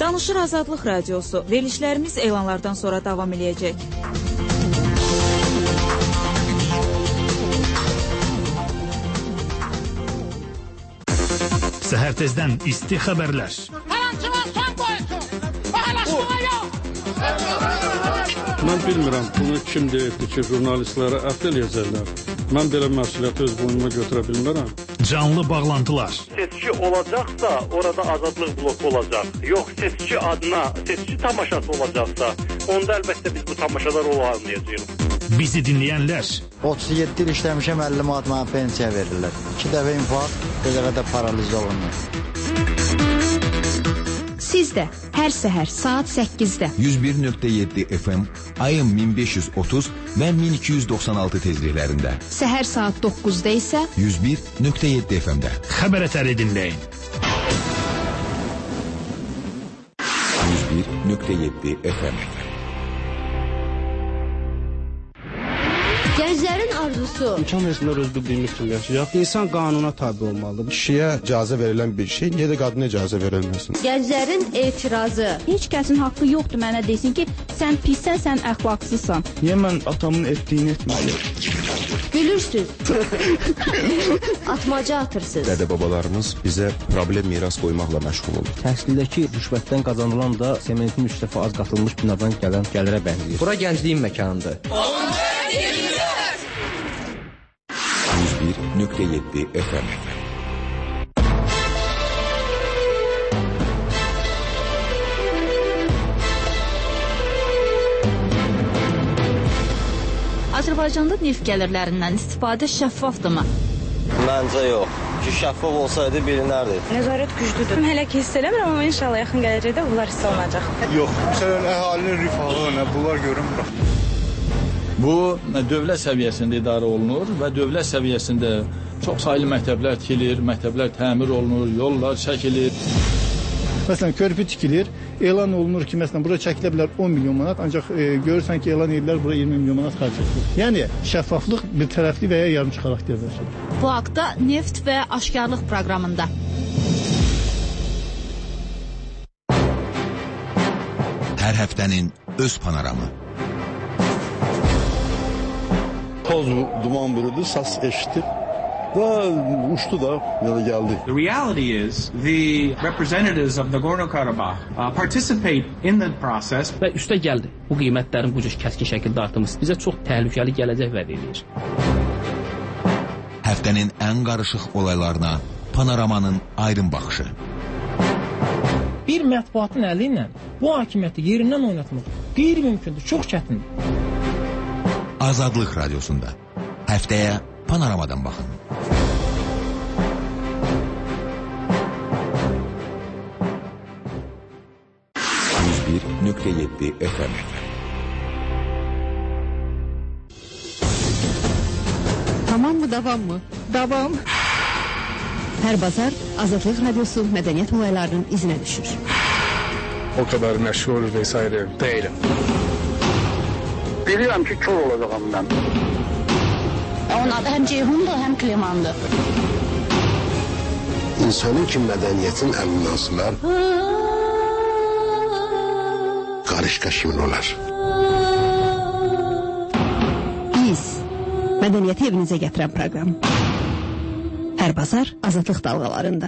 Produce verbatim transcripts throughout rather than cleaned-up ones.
Danışır Azadlıq Radiosu. Verilişlərimiz elanlardan sonra davam edəcək. Səhər tezdən isti xəbərlər. Hər an kimə son qoysun. Bahalaşmağa yox. Mən bilmirəm, bunu kim deyirdi ki, jurnalistlərə ət eləyəcəklər. Mən belə məsuliyyəti öz boynuma götürə bilmirəm. Canlı bağlantılar. Seçki olacaqsa, orada azadlıq bloku olacaq. Yox, seçki adına, seçki tamaşası olacaqsa, onda əlbəttə biz bu tamaşalar olmayacağıq. Bizi dinləyənlər. otuz yeddi il işləmişəm, əlli manat mənə pensiya verirlər. İki dəfə infarkt, bir dəfə də paraliz olunur. Siz də hər səhər saat səkkizdə yüz bir nöqtə yeddi F M, ayın min beş yüz otuz və min iki yüz doxsan altı tezliklərində. Səhər saat doqquzda isə yüz bir nöqtə yeddi F M-də. Xəbər ətəri dinləyin. yüz bir nöqtə yeddi F M. Gənclərin arzusu. İmkan versinlər öz bildiyimiz kimi yaşayaq. İnsan qanuna tabi olmalıdır. Kişiyə icazə verilən bir şey, niyə də qadına icazə verilməsin? Gənclərin etirazı. Heç kəsin haqqı yoxdur mənə desin ki, sən pissən, sən əxlaqsızsan. Niyə mən atamın etdiyini etməliyim? Gülürsüz. Atmaca atırsınız. Dədə-babalarımız bizə problem miras qoymaqla məşğul olur. Təhsildəki rüşvətdən qazanılan da sementin üç dəfə az qatılmış binadan gələn gəlirə bənzəyir. Bura gəncliyin məkanıdır. yüz bir nöqtə yeddi F M. Azərbaycanda neft gəlirlərindən istifadə şəffafdırmı? Məncə yox. Ki, şəffaf olsaydı bilinərdi. Nəzarət güclüdür. Hələ ki hiss eləmirəm, amma inşallah yaxın gələcəkdə bunlar hiss olunacaq. Yox, məsələn, əhalinin rifahı, nə bunlar görünmür. Bu, dövlət səviyyəsində idarə olunur və dövlət səviyyəsində çox saylı məktəblər tikilir, məktəblər təmir olunur, yollar çəkilir. Məsələn, körpü tikilir, elan olunur ki, məsələn, bura çəkilə bilər on milyon manat, ancaq e, görürsən ki, elan edirlər, bura iyirmi milyon manat xərc edilir. Yəni, şəffaflıq bir tərəfli və ya yarımçı xarakterdir. Bu haqda Neft və Aşkarlıq proqramında. Hər həftənin öz panoramı. Toz duman bürüdü, sas eşitdi və uçdu da, yana gəldi. The reality is the representatives of Nagorno-Karabakh uh, participate in the process. Və üstə gəldi. Bu qiymətlərin bu cür kəskin şəkildə artımı bizə çox təhlükəli gələcək vəd edir. Həftənin ən qarışıq olaylarına panoramanın aydın baxışı. Bir mətbuatın əli ilə bu hakimiyyəti yerindən oynatmaq qeyri-mümkündür, çox çətindir. Azadlıq Radiosunda. Həftəyə panoramadan baxın. yüz bir nöqtə yeddi F M. Tamam mı, davam mı? Davam. Hər bazar Azadlıq Radiosu mədəniyyət olaylarının izinə düşür. O kadar məşğul vesaire değilim. Bilirəm ki, kör olacağım mən. Onun adı həm Ceyhundur, həm Klemandır. İnsanın ki mədəniyyətin ən münasiblər qarış-qaşımın olar. Biz mədəniyyəti evinizə gətirən proqram. Hər bazar Azadlıq dalğalarında.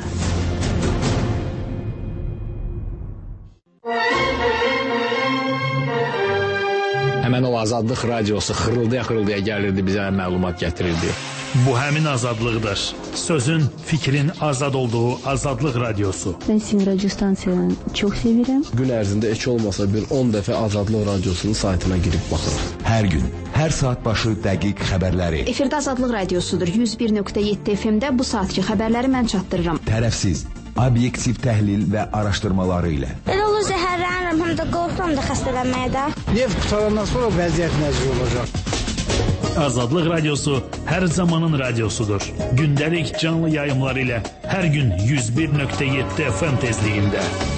Həmən o Azadlıq Radiosu xırıldaya-xırıldaya gəlirdi, bizə məlumat gətirirdi. Bu həmin azadlıqdır. Sözün, fikrin azad olduğu Azadlıq Radiosu. Ben sizin radyo stansiyanı çok sevirəm. Gün ərzində heç olmasa bir on dəfə Azadlıq Radiosunun saytına girib baxırıq. Hər gün, hər saat başı dəqiq xəbərləri. Efirdə Azadlıq Radiosudur. yüz bir nöqtə yeddi F M-də bu saatki xəbərləri mən çatdırıram. Tərəfsiz, obyektiv təhlil və araşdırmaları ilə. Elə olur zəhərlənirəm, həm də qorxuram da xəstələnməyə də. Neft qutarandan sonra vəziyyət nəzir olacaq. Azadlıq Radiosu hər zamanın radiosudur. Gündəlik canlı yayımlar ilə hər gün yüz bir nöqtə yeddi F M tezliyində.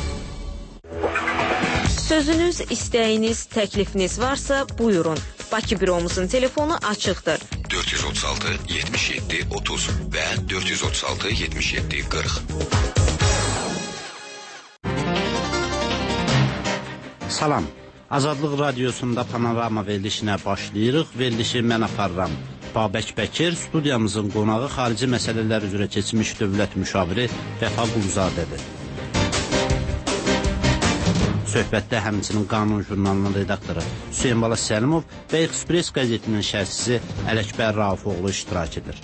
Sözünüz, istəyiniz, təklifiniz varsa buyurun. Bakı büromuzun telefonu açıqdır. dörd yüz otuz altı yetmiş yeddi otuz və dörd yüz otuz altı yetmiş yeddi qırx. Salam. Azadlıq Radiosunda Panorama verilişinə başlayırıq. Verilişi mən aparıram. Babək Bəkir, studiyamızın qonağı xarici məsələlər üzrə keçmiş dövlət müşaviri Vəfa Quluzadədir. Söhbətdə həmçinin Qanun jurnalının redaktoru Hüseyin Bala Səlimov və Express qəzetinin şərhçisi Ələkbər Raufoğlu iştirak edir.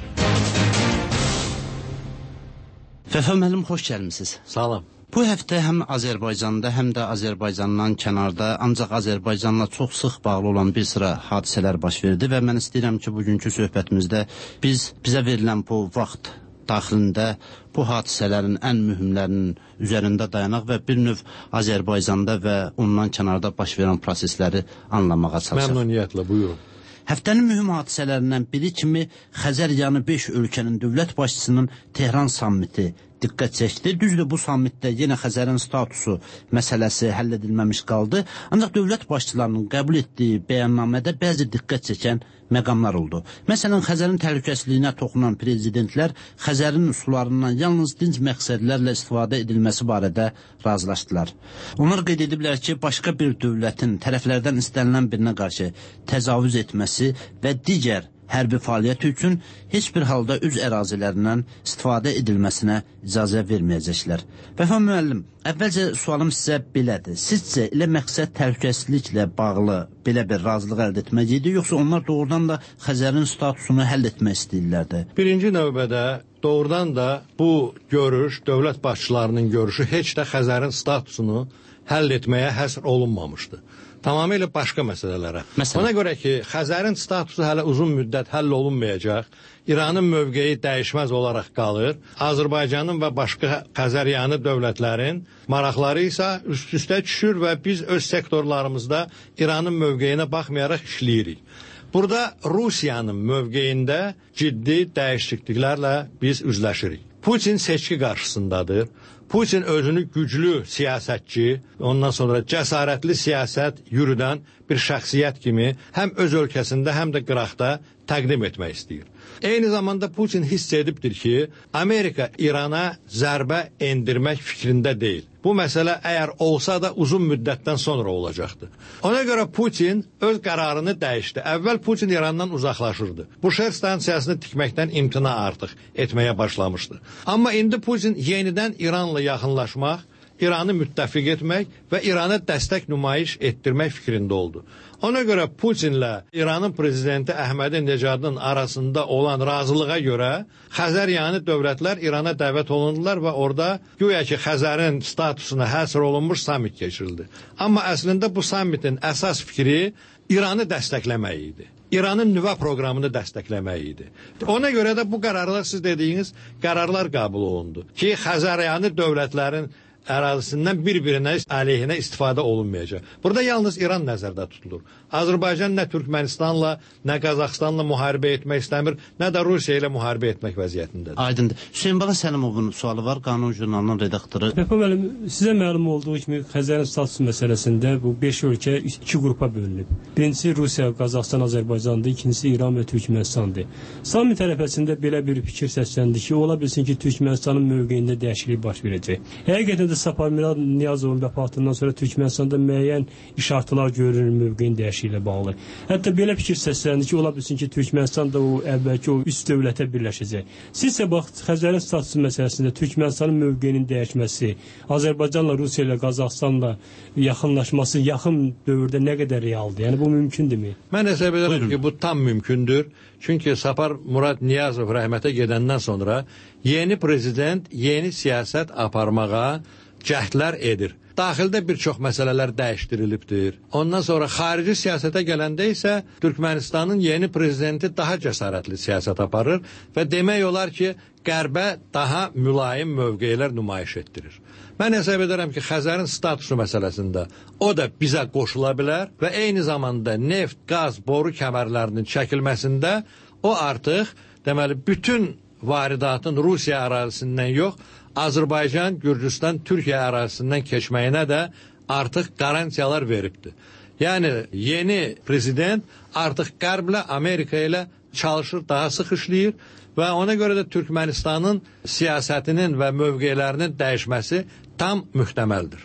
Vəfa müəllim, xoş gəlmisiniz. Salam. Bu həftə həm Azərbaycanda, həm də Azərbaycandan kənarda, ancaq Azərbaycanla çox sıx bağlı olan bir sıra hadisələr baş verdi və mən istəyirəm ki, bugünkü söhbətimizdə biz bizə verilən bu vaxt daxilində bu hadisələrin ən mühümlərinin üzərində dayanaq və bir növ Azərbaycanda və ondan kənarda baş verən prosesləri anlamağa çalışaq. Məmnuniyyətlə, buyurun. Həftənin mühüm hadisələrindən biri kimi Xəzər yanı beş ölkənin dövlət başçısının Tehran sammiti diqqət çəkdi. Düzdür, bu sammitdə yenə Xəzərin statusu məsələsi həll edilməmiş qaldı. Ancaq dövlət başçılarının qəbul etdiyi bəyannamədə bəzi diqqət çəkən məqamlar oldu. Məsələn, Xəzərin təhlükəsizliyinə toxunan prezidentlər Xəzərin sularından yalnız dinc məqsədlərlə istifadə edilməsi barədə razılaşdılar. Onlar qeyd ediblər ki, başqa bir dövlətin tərəflərdən istənilən birinə qarşı təcavüz etməsi və digər hərbi fəaliyyət üçün heç bir halda öz ərazilərindən istifadə edilməsinə icazə verməyəcəklər. Vəfa müəllim, əvvəlcə sualım sizə belədir. Sizcə elə məqsəd təhlükəsizliklə bağlı belə bir razılıq əldə etmək idi, yoxsa onlar doğrudan da Xəzərin statusunu həll etmək istəyirlərdi? Birinci növbədə doğrudan da bu görüş, dövlət başçılarının görüşü heç də Xəzərin statusunu həll etməyə həsr olunmamışdı. Tamamilə başqa məsələlərə. Məsələn? Ona görə ki, Xəzərin statusu hələ uzun müddət həll olunmayacaq, İranın mövqeyi dəyişməz olaraq qalır, Azərbaycanın və başqa Xəzəryanı dövlətlərin maraqları isə üst-üstə düşür və biz öz sektorlarımızda İranın mövqeyinə baxmayaraq işləyirik. Burada Rusiyanın mövqeyində ciddi dəyişikliklərlə biz üzləşirik. Putin seçki qarşısındadır. Putin özünü güclü siyasətçi, ondan sonra cəsarətli siyasət yürüdən bir şəxsiyyət kimi həm öz ölkəsində, həm də qıraqda təqdim etmək istəyir. Eyni zamanda Putin hiss edibdir ki, Amerika İrana zərbə endirmək fikrində deyil. Bu məsələ əgər olsa da uzun müddətdən sonra olacaqdır. Ona görə Putin öz qərarını dəyişdi. Əvvəl Putin İrandan uzaqlaşırdı. Buşer stansiyasını tikməkdən imtina artıq etməyə başlamışdı. Amma indi Putin yenidən İranla yaxınlaşmaq, İranı müttəfiq etmək və İrana dəstək nümayiş etdirmək fikrində oldu. Ona görə Putinlə İranın prezidenti Əhmədi Necadın arasında olan razılığa görə Xəzəryanı dövlətlər İrana dəvət olundular və orada güya ki Xəzərin statusuna həsr olunmuş sammit keçirildi. Amma əslində bu sammitin əsas fikri İranı dəstəkləmək idi. İranın nüvə proqramını dəstəkləmək idi. Ona görə də bu qərarlar, siz dediyiniz qərarlar qəbul olundu ki, Xəzəryanı dövlətlərin ərazisindən bir-birinə əleyhinə istifadə olunmayacaq. Burada yalnız İran nəzərdə tutulur. Azərbaycan nə Türkmənistanla, nə Qazaxıstanla müharibə etmək istəmir, nə də Rusiya ilə müharibə etmək vəziyyətindədir. Aydındır. Hüseyin Bala Səlimovun sualı var, Qanun jurnalının redaktoru. Vəfa müəllim, sizə məlum olduğu kimi Xəzərin statusu məsələsində bu beş ölkə iki qrupa bölünüb. Birincisi Rusiya, Qazaxıstan, Azərbaycandır, ikincisi İran və Türkmənistandır. Sammit ərəfəsində belə bir fikir səsləndi ki, ola bilsin ki, Türkmənistanın mövqeyində dəyişiklik baş verəcək. Həqiqətən də Səfər Mirad Niyazovun vəfatından sonra Türkmənistanda müəyyən işartılar görünür mövqeyin dəyişikliyi ilə bağlı. Hətta belə fikir səsləndi ki, ola bilsin ki, Türkmənistan da o əvvəlki o üst dövlətə birləşəcək. Sizcə bax, Xəzərin statusu məsələsində Türkmənistanın mövqeyinin dəyişməsi, Azərbaycanla, Rusiya ilə, Qazaxıstanla yaxınlaşması yaxın dövrdə nə qədər realdır? Yəni bu mümkündürmü? Mən hesab edirəm ki, bu tam mümkündür. Çünki Səfər Murad Niyazov rəhmətə gedəndən sonra yeni prezident yeni siyasət aparmağa cəhdlər edir. Daxildə bir çox məsələlər dəyişdirilibdir. Ondan sonra xarici siyasətə gələndə isə Türkmənistanın yeni prezidenti daha cəsarətli siyasət aparır və demək olar ki, Qərbə daha mülayim mövqeylər nümayiş etdirir. Mən hesab edirəm ki, Xəzərin statusu məsələsində o da bizə qoşula bilər və eyni zamanda neft, qaz, boru kəmərlərinin çəkilməsində o artıq, deməli, bütün varidatın Rusiya ərazisindən yox, Azərbaycan, Gürcüstan, Türkiyə ərazisindən keçməyinə də artıq qarantiyalar veribdir. Yəni, yeni prezident artıq Qərblə, Amerika ilə çalışır, daha sıx işləyir və ona görə də Türkmənistanın siyasətinin və mövqelərinin dəyişməsi tam mühtəməldir.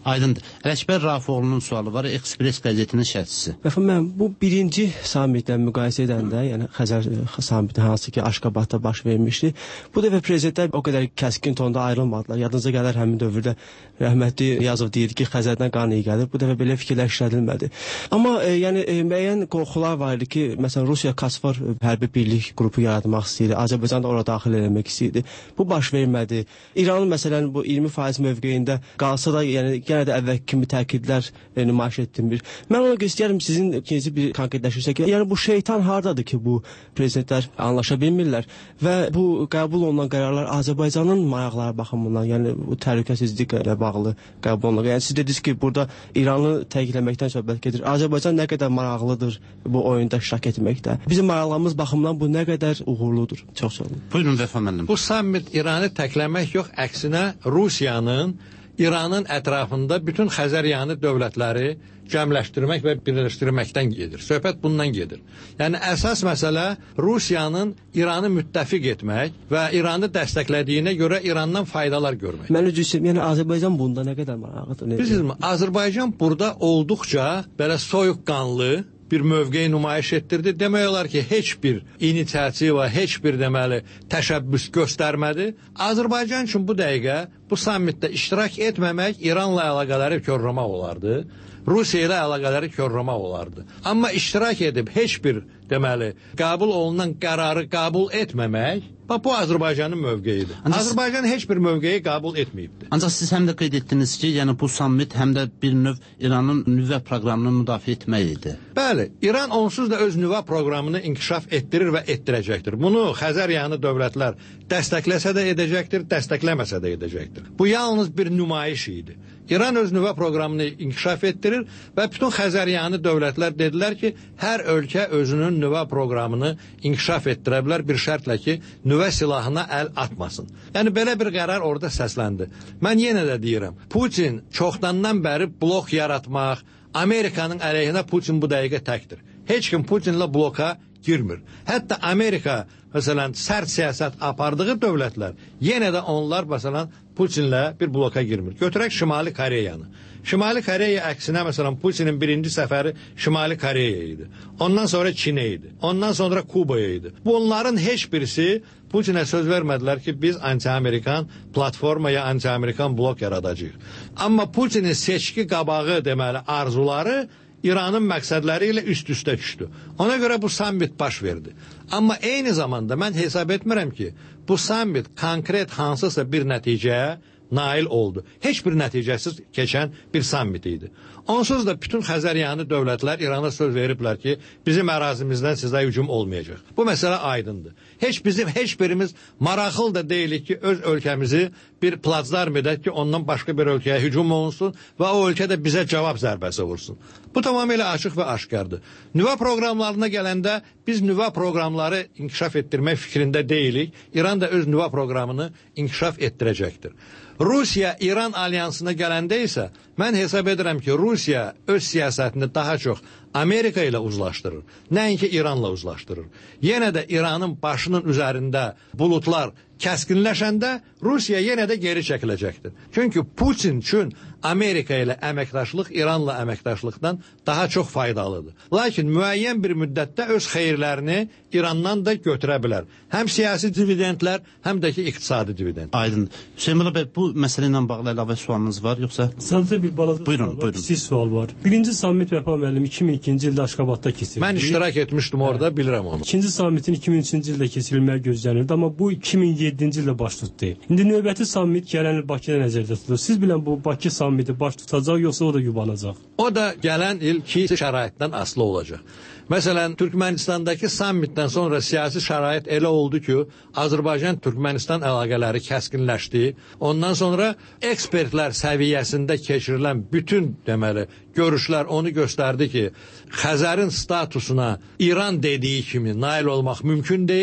Aydındır. Ələkbər Rafiqoğlu'nun sualı var, Express qəzetinin şərhçisi. Efendim, mən bu birinci sammitlə müqayisə edəndə, yəni Xəzər sammiti hansı ki Aşqabadda baş vermişdi, bu dəfə prezidentlər o qədər kəskin tonda ayrılmadılar. Yadınıza gələr həmin dövrdə rəhmətli Yazov deyirdi ki, Xəzərdən qan iyi gəlir. Bu dəfə belə fikirlər işlədilmədi. Amma e, yəni e, müəyyən qorxular var idi ki, məsələn Rusiya Kasfor hərbi birlik qrupu yaratmaq istəyirdi. Azərbaycan da ora daxil etmək istəyirdi. Bu baş vermədi. İranın məsələn bu iyirmi faiz mövqeyində qalsa da, yəni yenə də əvvəl kimi təkidlər e, nümayiş etdirmir. Mən ona göstərim sizin ikinci bir konkretləşirsək, yəni bu şeytan hardadır ki, bu prezidentlər anlaşa bilmirlər və bu qəbul olunan qərarlar Azərbaycanın maraqları baxımından, yəni bu təhlükəsizliklə bağlı qəbul olunan. Yəni siz dediniz ki, burada İranı təkidləməkdən söhbət gedir. Azərbaycan nə qədər maraqlıdır bu oyunda iştirak etməkdə. Bizim maraqlarımız baxımından bu nə qədər uğurludur. Çox sağ olun. Buyurun Vəfa müəllim. Bu sammit İranı təkləmək yox, əksinə Rusiyanın İranın ətrafında bütün Xəzəryanı dövlətləri cəmləşdirmək və birləşdirməkdən gedir. Söhbət bundan gedir. Yəni əsas məsələ Rusiyanın İranı müttəfiq etmək və İranı dəstəklədiyinə görə İrandan faydalar görmək. Mən üzrəyəm, yəni Azərbaycan bunda nə qədər maraqlıdır? Bilirsiniz, Azərbaycan burada olduqca belə soyuqqanlı bir mövqeyi nümayiş etdirdi. Demək olar ki, heç bir inisiativa, heç bir deməli təşəbbüs göstərmədi. Azərbaycan üçün bu dəqiqə bu sammitdə iştirak etməmək İranla əlaqələri korlamaq olardı. Rusiya ilə əlaqələri korlamaq olardı. Amma iştirak edib heç bir deməli qəbul olunan qərarı qəbul etməmək, bu Azərbaycanın mövqeyidir. Ancaq Azərbaycan heç bir mövqeyi qəbul etməyibdir. Ancaq siz həm də qeyd etdiniz ki, yəni bu sammit həm də bir növ İranın nüvə proqramını müdafiə etmək idi. Bəli, İran onsuz da öz nüvə proqramını inkişaf etdirir və etdirəcəkdir. Bunu Xəzəryanı dövlətlər dəstəkləsə də edəcəkdir, dəstəkləməsə də edəcəkdir. Bu yalnız bir nümayiş idi. İran öz nüvə proqramını inkişaf etdirir və bütün Xəzəryanı dövlətlər dedilər ki, hər ölkə özünün nüvə proqramını inkişaf etdirə bilər bir şərtlə ki, nüvə silahına əl atmasın. Yəni belə bir qərar orada səsləndi. Mən yenə də deyirəm, Putin çoxdandan bəri blok yaratmaq, Amerikanın əleyhinə Putin bu dəqiqə təkdir. Heç kim Putinlə bloka girmir. Hətta Amerika, məsələn, sərt siyasət apardığı dövlətlər, yenə də onlar, məsələn, Putinlə bir bloka girmir. Götürək Şimali Koreyanı. Şimali Koreya əksinə, məsələn, Putinin birinci səfəri Şimali Koreya idi. Ondan sonra Çinə idi. Ondan sonra Kubaya idi. Bunların heç birisi Putinə söz vermədilər ki, biz anti-Amerikan platforma ya anti-Amerikan blok yaradacağıq. Amma Putinin seçki qabağı deməli arzuları İranın məqsədləri ilə üst-üstə düşdü. Ona görə bu sammit baş verdi. Amma eyni zamanda mən hesab etmirəm ki, bu sammit konkret hansısa bir nəticəyə nail oldu. Heç bir nəticəsiz keçən bir sammit idi. Onsuz da bütün Xəzəryanı dövlətlər İrana söz veriblər ki, bizim ərazimizdən sizə hücum olmayacaq. Bu məsələ aydındır. Heç bizim, heç birimiz maraqlı da deyilik ki, öz ölkəmizi bir platsdarm edək ki, ondan başqa bir ölkəyə hücum olunsun və o ölkə də bizə cavab zərbəsi vursun. Bu tamamilə açıq və aşkardır. Nüvə proqramlarına gələndə biz nüvə proqramları inkişaf etdirmək fikrində deyilik. İran da öz nüvə proqramını inkişaf etdirəcəkdir. Rusiya-İran alyansına gələndə isə mən hesab edirəm ki, Rusiya öz siyasətini daha çox Amerika ilə uzlaşdırır, nəinki İranla uzlaşdırır. Yenə də İranın başının üzərində bulutlar kəskinləşəndə Rusiya yenə də geri çəkiləcəkdir. Çünki Putin üçün Amerika ilə əməkdaşlıq İranla əməkdaşlıqdan daha çox faydalıdır. Lakin müəyyən bir müddətdə öz xeyirlərini İrandan da götürə bilər. Həm siyasi dividendlər, həm də ki, iqtisadi dividend. Aydın. Hüseyin Bala bəy, bu məsələ ilə bağlı əlavə sualınız var, yoxsa? Sadəcə bir balaca buyurun, sual var, buyurun. kiçik sual var. Birinci sammit Vəfa müəllim iki min ikinci ildə Aşqabadda keçirildi. Mən iştirak etmişdim orada, bilirəm onu. İkinci sammitin iki min üçüncü ildə keçirilməyə gözlənirdi, amma bu iki min yeddinci ildə baş tutdu. İndi növbəti sammit gələn il Bakıda nəzərdə tutulur. Siz bilən bu Bakı sammiti baş tutacaq, yoxsa o da yubanacaq? O da gələn il ki şəraitdən asılı olacaq. Məsələn, Türkmenistandakı sammitdən sonra siyasi şərait elə oldu ki, Azərbaycan-Türkmenistan əlaqələri kəskinləşdi. Ondan sonra ekspertlər səviyyəsində keçirilən bütün deməli görüşlər onu göstərdi ki, Xəzərin statusuna İran dediyi kimi nail olmaq mümkün deyil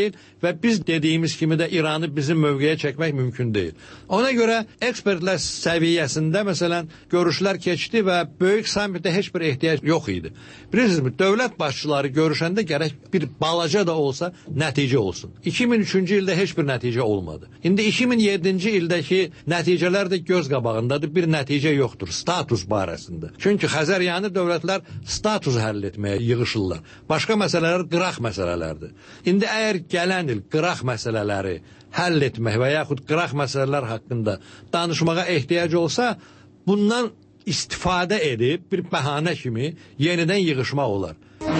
və biz dediyimiz kimi də İranı bizim mövqeyə çəkmək mümkün deyil. Ona görə ekspertlər səviyyəsində məsələn görüşlər keçdi və böyük sammitə heç bir ehtiyac yox idi. Bilirsiniz, dövlət başçıları görüşəndə gərək bir balaca da olsa nəticə olsun. iki min üçüncü ildə heç bir nəticə olmadı. İndi iki min yeddinci ildəki nəticələr də göz qabağındadır. Bir nəticə yoxdur status barəsində. Çünki Xəzəryanı dövlətlər status həll etməyə yığışırlar. Başqa məsələlər qıraq məsələlərdir. İndi əgər gələn il qıraq məsələləri həll etmək və yaxud qıraq məsələlər haqqında danışmağa ehtiyac olsa, bundan istifadə edib bir bəhanə kimi yenidən yığışmaq olar.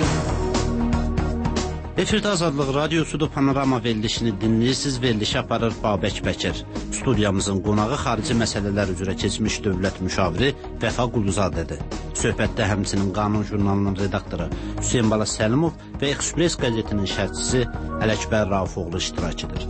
Efirdə Azadlıq Radiosudur, Panorama verilişini dinləyirsiniz. Verilişi aparır Babək Bəkir. Studiyamızın qonağı xarici məsələlər üzrə keçmiş dövlət müşaviri Vəfa Quluzadədir. Söhbətdə həmçinin Qanun jurnalının redaktoru Hüseyn Bala Səlimov və Express qəzetinin şərhçisi Ələkbər Raufoğlu iştirak edir.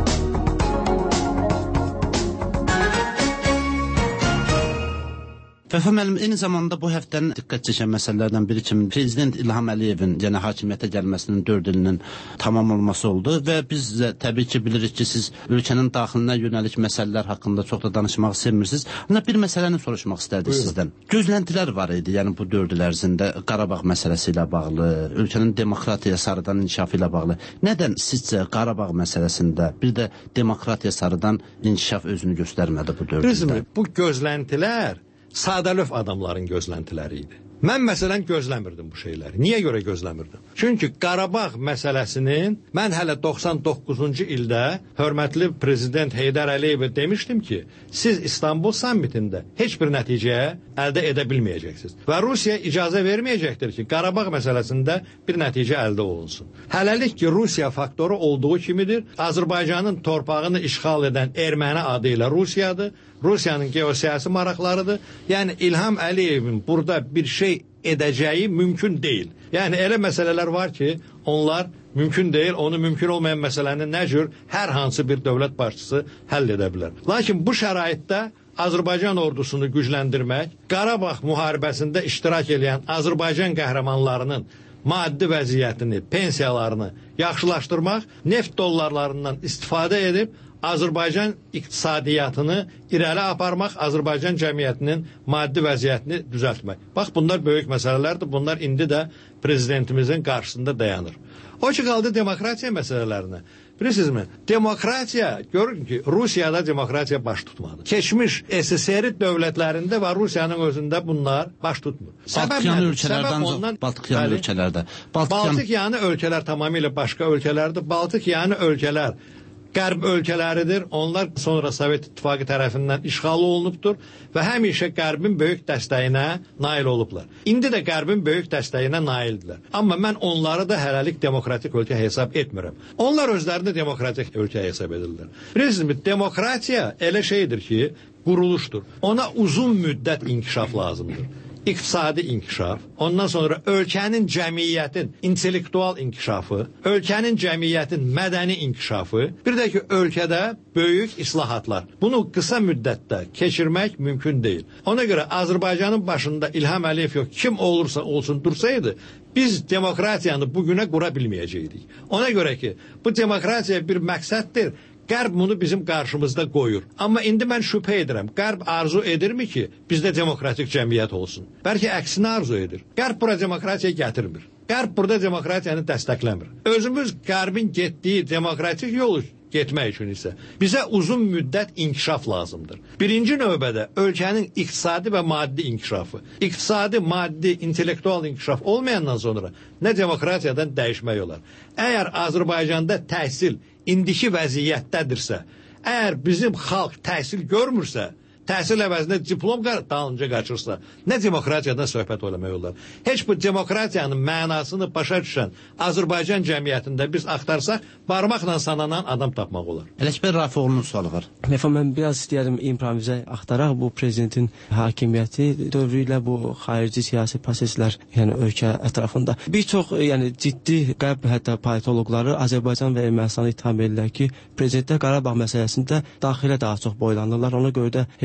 Vəfa müəllim, eyni zamanda bu həftənin diqqət çəkən məsələlərdən biri kimi Prezident İlham Əliyevin yəni hakimiyyətə gəlməsinin dörd ilinin tamam olması oldu və biz də təbii ki bilirik ki, siz ölkənin daxilinə yönəlik məsələlər haqqında çox da danışmağı sevmirsiniz. Amma bir məsələni soruşmaq istərdik Buyurun. Sizdən. Gözləntilər var idi, yəni bu dörd il ərzində Qarabağ məsələsi ilə bağlı, ölkənin demokratiya sarıdan inkişafı ilə bağlı. Nədən sizcə Qarabağ məsələsində bir də demokratiya sarıdan inkişaf özünü göstərmədi bu dörd ildə? Bu gözləntilər sadəlöv adamların gözləntiləri idi. Mən məsələn gözləmirdim bu şeyləri. Niyə görə gözləmirdim? Çünki Qarabağ məsələsinin mən hələ doxsan doqquzuncu ildə hörmətli prezident Heydər Əliyevə demişdim ki, siz İstanbul sammitində heç bir nəticəyə əldə edə bilməyəcəksiniz. Və Rusiya icazə verməyəcəkdir ki, Qarabağ məsələsində bir nəticə əldə olunsun. Hələlik ki, Rusiya faktoru olduğu kimidir. Azərbaycanın torpağını işğal edən erməni adı ilə Rusiyadır. Rusiyanın geosiyasi maraqlarıdır. Yəni İlham Əliyevin burada bir şey edəcəyi mümkün deyil. Yəni elə məsələlər var ki, onlar mümkün deyil, onu mümkün olmayan məsələni nə cür hər hansı bir dövlət başçısı həll edə bilər. Lakin bu şəraitdə Azərbaycan ordusunu gücləndirmək, Qarabağ müharibəsində iştirak edən Azərbaycan qəhrəmanlarının maddi vəziyyətini, pensiyalarını yaxşılaşdırmaq, neft dollarlarından istifadə edib Azərbaycan iqtisadiyyatını irəli aparmaq, Azərbaycan cəmiyyətinin maddi vəziyyətini düzəltmək. Bax, bunlar böyük məsələlərdir. Bunlar indi də prezidentimizin qarşısında dayanır. O ki, qaldı demokratiya məsələlərinə. Bilirsinizmi? Demokratiya, görün ki, Rusiyada demokratiya baş tutmadı. Keçmiş S S R dövlətlərində və Rusiyanın özündə bunlar baş tutmur. Baltikyanı ölkələrdən ondan... Baltikyanı ölkələrdə. Baltikyanı ölkələr tamamilə başqa ölkələrdir. Baltikyanı ölkələr Qərb ölkələridir. Onlar sonra Sovet İttifaqı tərəfindən işğal olunubdur və həmişə Qərbin böyük dəstəyinə nail olublar. İndi də Qərbin böyük dəstəyinə naildirlər. Amma mən onları da hələlik demokratik ölkə hesab etmirəm. Onlar özlərini demokratik ölkə hesab edirlər. Bilirsinizmi, demokratiya elə şeydir ki, quruluşdur. Ona uzun müddət inkişaf lazımdır. İqtisadi inkişaf, ondan sonra ölkənin, cəmiyyətin intellektual inkişafı, ölkənin, cəmiyyətin mədəni inkişafı, bir də ki, ölkədə böyük islahatlar. Bunu qısa müddətdə keçirmək mümkün deyil. Ona görə Azərbaycanın başında İlham Əliyev yox, kim olursa olsun dursaydı, biz demokratiyanı bugünə qura bilməyəcəkdik. Ona görə ki, bu demokratiya bir məqsəddir. Qərb bunu bizim qarşımızda qoyur. Amma indi mən şübhə edirəm. Qərb arzu edirmi ki, bizdə demokratik cəmiyyət olsun? Bəlkə əksinə arzu edir. Qərb bura demokratiya gətirmir. Qərb burada demokratiyanı dəstəkləmir. Özümüz Qərbin getdiyi demokratik yolu getmək üçün isə bizə uzun müddət inkişaf lazımdır. Birinci növbədə ölkənin iqtisadi və maddi inkişafı. İqtisadi, maddi, intellektual inkişaf olmayandan sonra nə demokratiyadan dəyişmək olar. Əgər Azərbaycanda təhsil indiki vəziyyətdədirsə, əgər bizim xalq təhsil görmürsə, təhsil əvəzində diplom dalınca qaçırsa, nə demokratiyadan söhbət eləmək olar. Heç bu demokratiyanın mənasını başa düşən Azərbaycan cəmiyyətində biz axtarsaq, barmaqla sananan adam tapmaq olar. Ələkbər Rafiqoğlu'nun sualı var. Efendim, mən biraz istəyərdim improvizə axtaraq bu prezidentin hakimiyyəti dövrü ilə bu xarici siyasi proseslər, yəni ölkə ətrafında. Bir çox yəni ciddi qərb hətta politoloqları Azərbaycan və Ermənistanı itham edirlər ki, prezidentlər Qarabağ məsələsində daxilə daha çox boylanırlar. Ona görə də heç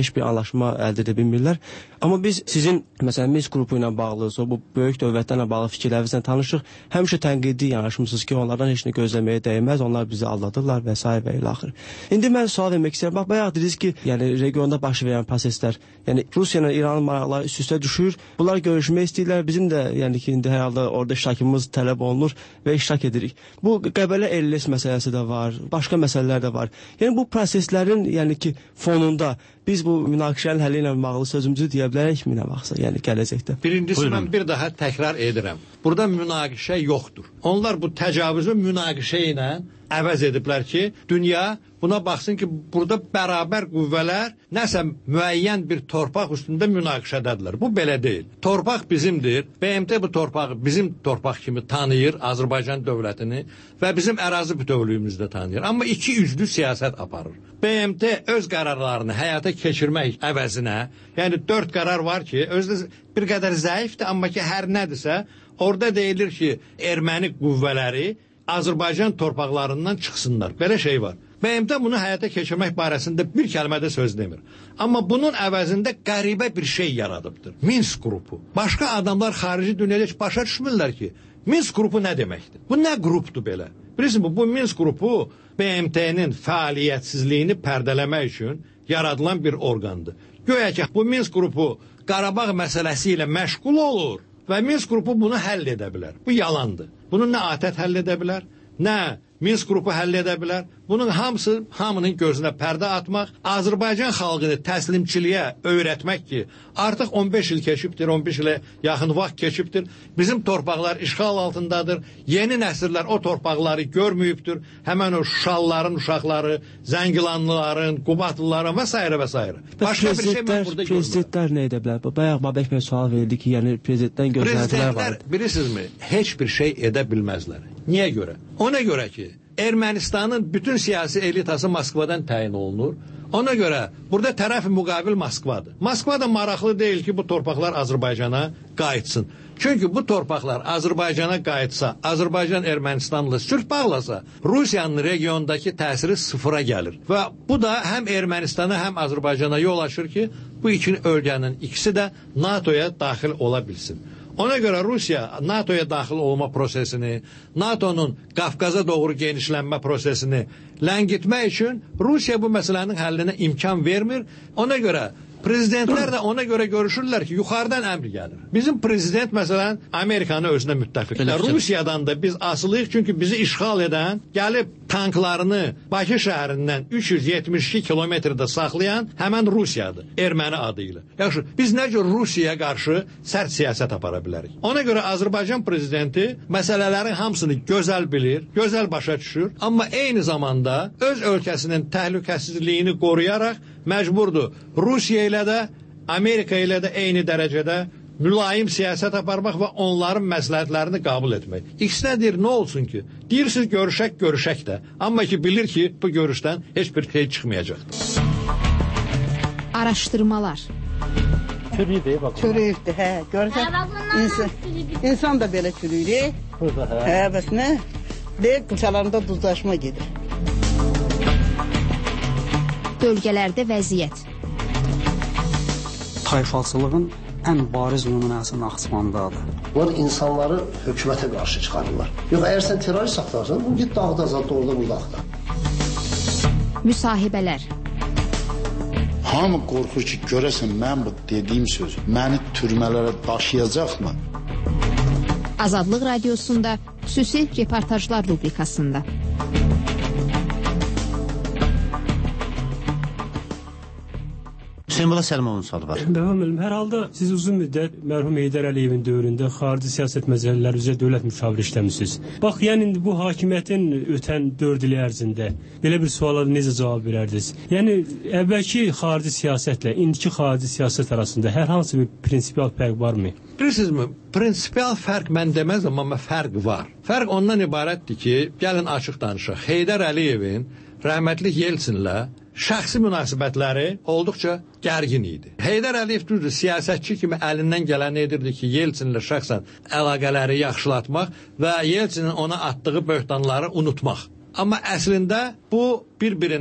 heç bir anlaşma əldə edə bilmirlər. Amma biz sizin məsələn Minsk qrupu ilə bağlı, bu böyük dövlətlərlə bağlı fikirlərinizlə tanışıq. Həmişə tənqidi yanaşmısınız ki, onlardan heç nə gözləməyə dəyməz, onlar bizi aldadırlar və s. və ilə axır. İndi mən sual vermək istəyirəm. Bax, bayaq dediniz ki, yəni regionda baş verən proseslər, yəni Rusiya ilə İranın maraqları üst-üstə düşür. Bunlar görüşmək istəyirlər. Bizim də yəni ki, indi hər halda orada iştirakımız tələb olunur və iştirak edirik. Bu Qəbələ Ellis məsələsi də var, başqa məsələlər də var. Yəni bu proseslərin yəni ki, fonunda biz bu münaqişənin həlli ilə bağlı sözümüzü deyə bilərikmi nə vaxtsa, yəni gələcəkdə? Birincisi Buyurun. Mən bir daha təkrar edirəm. Burada münaqişə yoxdur. Onlar bu təcavüzü münaqişə ilə əvəz ediblər ki, dünya buna baxsın ki, burada bərabər qüvvələr nəsə müəyyən bir torpaq üstündə münaqişədədirlər. Bu belə deyil. Torpaq bizimdir. B M T bu torpağı bizim torpaq kimi tanıyır, Azərbaycan dövlətini və bizim ərazi bütövlüyümüzdə tanıyır. Amma iki üzlü siyasət aparır. B M T öz qərarlarını həyata keçirmək əvəzinə, yəni dörd qərar var ki, özü bir qədər zəifdir, amma ki, hər nədirsə, orada deyilir ki, erməni qüvvələri Azərbaycan torpaqlarından çıxsınlar. Belə şey var. B M T bunu həyata keçirmək barəsində bir kəlmədə söz demir. Amma bunun əvəzində qəribə bir şey yaradıbdır. Minsk qrupu. Başqa adamlar xarici dünyada heç başa düşmürlər ki, Minsk qrupu nə deməkdir? Bu nə qrupdur belə? Bilirsiniz, bu Minsk qrupu B M T-nin fəaliyyətsizliyini pərdələmək üçün yaradılan bir orqandır. Göyə ki, bu Minsk qrupu Qarabağ məsələsi ilə məşğul olur və Minsk qrupu bunu həll edə bilər. Bu yalandır. Bunu nə ATƏT həll edə bilər, nə Minsk qrupu həll edə bilər. Bunun hamısı hamının gözünə pərdə atmaq, Azərbaycan xalqını təslimçiliyə öyrətmək ki, artıq on beş il keçibdir, on beş ilə yaxın vaxt keçibdir. Bizim torpaqlar işğal altındadır. Yeni nəsillər o torpaqları görməyibdir. Həmən o Şuşalıların uşaqları, Zəngilanlıların, Qubatlıların və s. və s. Başqa bir şey mən burada görmürəm. Prezidentlər nə edə bilər? Bayaq Babək bəy sual verdi ki, yəni prezidentdən gözləntilər var. Prezidentlər, bilirsinizmi, heç bir şey edə bilməzlər. Niyə görə? Ona görə ki, Ermənistanın bütün siyasi elitası Moskvadan təyin olunur. Ona görə burada tərəf müqabil Moskvadır. Moskva da maraqlı deyil ki, bu torpaqlar Azərbaycana qayıtsın. Çünki bu torpaqlar Azərbaycana qayıtsa, Azərbaycan Ermənistanla sülh bağlasa, Rusiyanın regiondakı təsiri sıfıra gəlir. Və bu da həm Ermənistana, həm Azərbaycana yol açır ki, bu iki ölkənin ikisi də NATOya daxil ola bilsin. Ona görə Rusiya NATOya daxil olma prosesini, NATO'nun Qafqaza doğru genişlənmə prosesini ləngitmək üçün Rusiya bu məsələnin həllinə imkan vermir. Ona görə prezidentlər də ona görə görüşürlər ki, yuxarıdan əmr gəlir. Bizim prezident məsələn Amerikanı özünə müttəfiqdir. Rusiyadan da biz asılıyıq, çünki bizi işğal edən gəlib tanklarını Bakı şəhərindən üç yüz yetmiş iki kilometrdə saxlayan həmən Rusiyadır, erməni adı ilə. Yaxşı, biz nə cür Rusiyaya qarşı sərt siyasət apara bilərik? Ona görə Azərbaycan prezidenti məsələlərin hamısını gözəl bilir, gözəl başa düşür, amma eyni zamanda öz ölkəsinin təhlükəsizliyini qoruyaraq məcburdur Rusiya ilə də, Amerika ilə də eyni dərəcədə mülayim siyasət aparmaq və onların məsləhətlərini qəbul etmək. İkisi nədir, nə olsun ki? Deyirsiniz, görüşək, görüşək də. Amma ki, bilir ki, bu görüşdən heç bir şey çıxmayacaqdır. Araşdırmalar. Çürüydü, bax. Çürüydü, hə. Görürsən, insan, insan da belə çürüydü. Burada, hə. Hə, bəs nə? Deyək, qıçalarında duzlaşma gedir. Bölgələrdə vəziyyət. Tayfalçılığın ən bariz nümunəsi Naxçıvandadır. Bunlar insanları hökumətə qarşı çıxarırlar. Yox, əgər sən terrorist saxlarsan, bu git dağda azadda, orada burada axtar. Müsahibələr. Hamı qorxur ki, görəsən mən bu dediyim söz məni türmələrə daşıyacaqmı? Azadlıq Radiosunda xüsusi reportajlar rubrikasında. Hüseyin Bala Səlmanın sualı var. Məhəm müəllim, hər halda siz uzun müddət mərhum Heydər Əliyevin dövründə xarici siyasət məsələləri üzrə dövlət müşaviri işləmisiniz. Bax, yəni bu hakimiyyətin ötən dörd il ərzində belə bir suala necə cavab verərdiniz? Yəni əvvəlki xarici siyasətlə indiki xarici siyasət arasında hər hansı bir prinsipial fərq varmı? Bilirsinizmi, prinsipial fərq mən deməzəm, amma fərq var. Fərq ondan ibarətdir ki, gəlin açıq danışaq. Heydər Əliyevin rəhmətli Yeltsinlə şəxsi münasibətləri olduqca gərgin idi. Heydər Əliyev düzdür, siyasətçi kimi əlindən gələni edirdi ki, Yeltsinlə şəxsən əlaqələri yaxşılatmaq və Yeltsinin ona atdığı böhtanları unutmaq. Amma əslində bu bir-birinə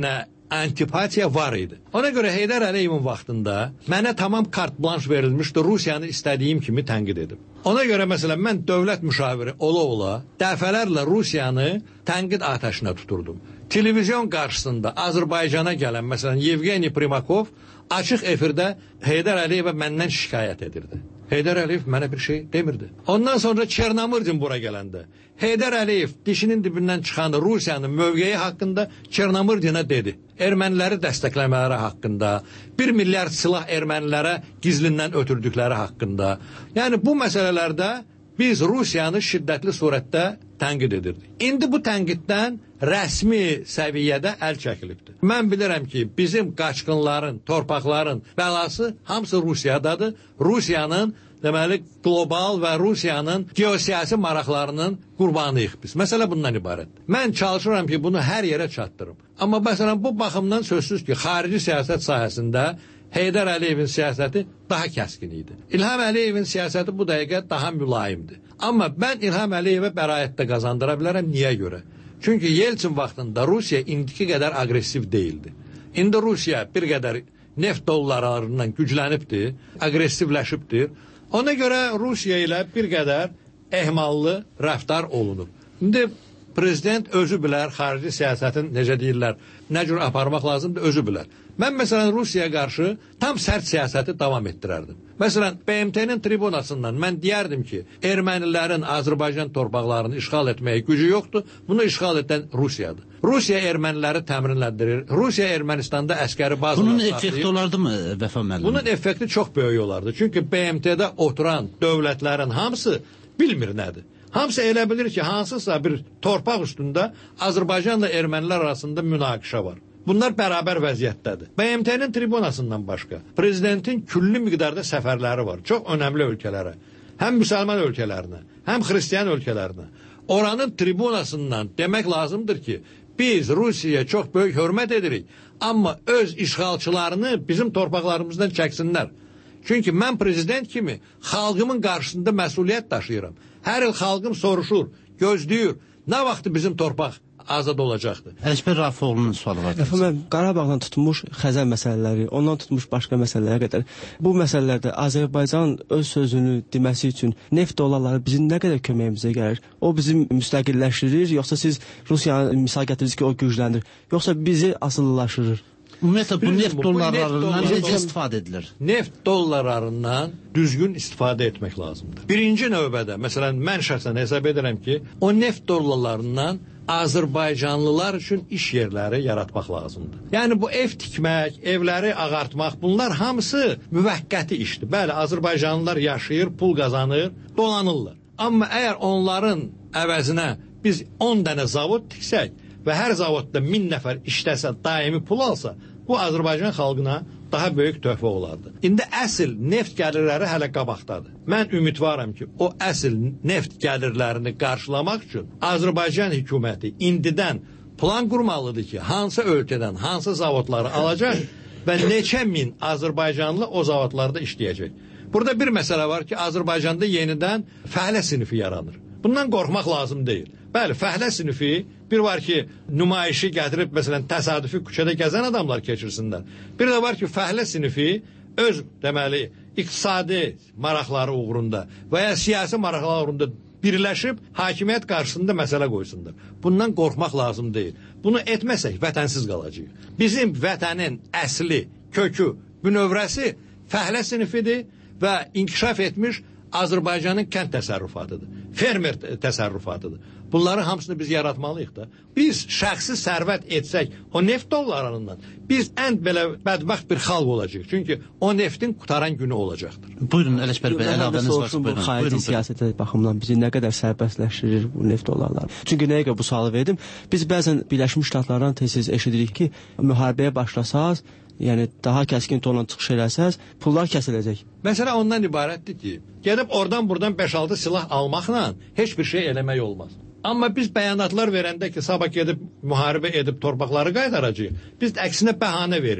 antipatiya var idi. Ona görə Heydər Əliyevin vaxtında mənə tamam kart blanş verilmişdi, Rusiyanı istədiyim kimi tənqid edim. Ona görə məsələn mən dövlət müşaviri ola-ola dəfələrlə Rusiyanı tənqid atəşinə tuturdum. Televizyon qarşısında Azərbaycana gələn məsələn Yevgeniy Primakov açıq efirdə Heydər Əliyevə məndən şikayət edirdi. Heydər Əliyev mənə bir şey demirdi. Ondan sonra Çernamırdin bura gələndə Heydər Əliyev dişinin dibindən çıxan Rusiyanın mövqeyi haqqında Çernamırdinə dedi. Erməniləri dəstəkləmələri haqqında, bir milyard silah ermənilərə gizlindən ötürdükləri haqqında. Yəni bu məsələlərdə biz Rusiyanı şiddətli surətdə tənqid edirdik. İndi bu tənqiddən rəsmi səviyyədə əl çəkilibdir. Mən bilirəm ki, bizim qaçqınların, torpaqların bəlası hamısı Rusiyadadır. Rusiyanın deməli qlobal və Rusiyanın geosiyasi maraqlarının qurbanıyıq biz. Məsələ bundan ibarətdir. Mən çalışıram ki, bunu hər yerə çatdırım. Amma məsələn bu baxımdan sözsüz ki, xarici siyasət sahəsində Heydər Əliyevin siyasəti daha kəskin idi. İlham Əliyevin siyasəti bu dəqiqə daha mülayimdir. Amma mən İlham Əliyevə bəraət də qazandıra bilərəm. Niyə görə? Çünki Yeltsin vaxtında Rusiya indiki qədər aqressiv deyildi. İndi Rusiya bir qədər neft dollarlarından güclənibdir, aqressivləşibdir. Ona görə Rusiya ilə bir qədər ehmallı rəftar olunub. İndi prezident özü bilər, xarici siyasətin necə deyirlər, nə cür aparmaq lazımdır, özü bilər. Mən məsələn Rusiyaya qarşı tam sərt siyasəti davam etdirərdim. Məsələn, B M T-nin tribunasından mən deyərdim ki, ermənilərin Azərbaycan torpaqlarını işğal etməyə gücü yoxdur, bunu işğal edən Rusiyadır. Rusiya erməniləri təmrinləndirir, Rusiya Ermənistanda əskəri bazalar Bunun effekti olardı mı Vəfa müəllim? Bunun effekti çox böyük olardı. Çünki B M T-də oturan dövlətlərin hamısı bilmir nədir. Hamısı elə bilir ki, hansısa bir torpaq üstündə Azərbaycanla ermənilər arasında münaqişə var. Bunlar bərabər vəziyyətdədir. B M T-nin tribunasından başqa prezidentin külli miqdarda səfərləri var. Çox önəmli ölkələrə. Həm müsəlman ölkələrinə, həm xristiyan ölkələrinə. Oranın tribunasından demək lazımdır ki, biz Rusiyaya çox böyük hörmət edirik. Amma öz işğalçılarını bizim torpaqlarımızdan çəksinlər. Çünki mən prezident kimi xalqımın qarşısında məsuliyyət daşıyıram. Hər il xalqım soruşur, gözləyir, nə vaxtı bizim torpaq azad olacaqdır. Ələkbər Rafifoğlu'nun sualı var. Efendim, Qarabağdan tutmuş Xəzər məsələləri, ondan tutmuş başqa məsələlərə qədər bu məsələlərdə Azərbaycan öz sözünü deməsi üçün neft dollarları bizim nə qədər köməyimizə gəlir? O bizi müstəqilləşdirir, yoxsa siz Rusiyanı misal gətirirsiniz ki, o gücləndir, yoxsa bizi asıllaşdırır? Ümumiyyətlə bu neft dollarlarından necə istifadə edilir? Neft dollarlarından düzgün istifadə etmək lazımdır. Birinci növbədə, məsələn, mən şəxsən hesab edirəm ki, o neft dollarlarından Azərbaycanlılar üçün iş yerləri yaratmaq lazımdır. Yəni bu ev tikmək, evləri ağartmaq, bunlar hamısı müvəqqəti işdir. Bəli, Azərbaycanlılar yaşayır, pul qazanır, dolanırlar. Amma əgər onların əvəzinə biz on dənə zavod tiksək və hər zavodda min nəfər işləsə, daimi pul alsa, bu Azərbaycan xalqına daha böyük töhfə olardı. İndi əsl neft gəlirləri hələ qabaqdadır. Mən ümidvaram ki, o əsl neft gəlirlərini qarşılamaq üçün Azərbaycan hökuməti indidən plan qurmalıdır ki, hansı ölkədən hansı zavodları alacaq və neçə min Azərbaycanlı o zavodlarda işləyəcək. Burada bir məsələ var ki, Azərbaycanda yenidən fəhlə sinifi yaranır. Bundan qorxmaq lazım deyil. Bəli, fəhlə sinifi bir var ki, nümayişi gətirib, məsələn, təsadüfi küçədə gəzən adamlar keçirsinlər. Bir də var ki, fəhlə sinifi öz, deməli, iqtisadi maraqları uğrunda və ya siyasi maraqları uğrunda birləşib hakimiyyət qarşısında məsələ qoysunlar. Bundan qorxmaq lazım deyil. Bunu etməsək vətənsiz qalacağıq. Bizim vətənin əsli, kökü, bünövrəsi fəhlə sinifidir və inkişaf etmiş Azərbaycanın kənd təsərrüfatıdır, fermer təsərrüfatıdır. Bunların hamısını biz yaratmalıyıq da. Biz şəxsi sərvət etsək o neft dollarlarından biz ən belə bədbəxt bir xalq olacaq. Çünki o neftin qutaran günü olacaqdır. Buyurun Ələkbər bəy, əlavəniz varsa buyurun. Xarici siyasətə baxımdan bizi nə qədər sərbəstləşdirir bu neft dollarları? Çünki nəyə görə bu sualı verdim? Biz bəzən Birləşmiş Ştatlardan tez-tez eşidirik ki, müharibəyə başlasaz, yəni daha kəskin tonla çıxış eləsəz, pullar kəsiləcək. Məsələ ondan ibarətdir ki, gedib oradan buradan beş altı silah almaqla heç bir şey eləmək olmaz. Amma biz bəyanatlar verəndə ki, sabah gedib müharibə edib torpaqları qaytaracağıq, biz əksinə bəhanə veririk.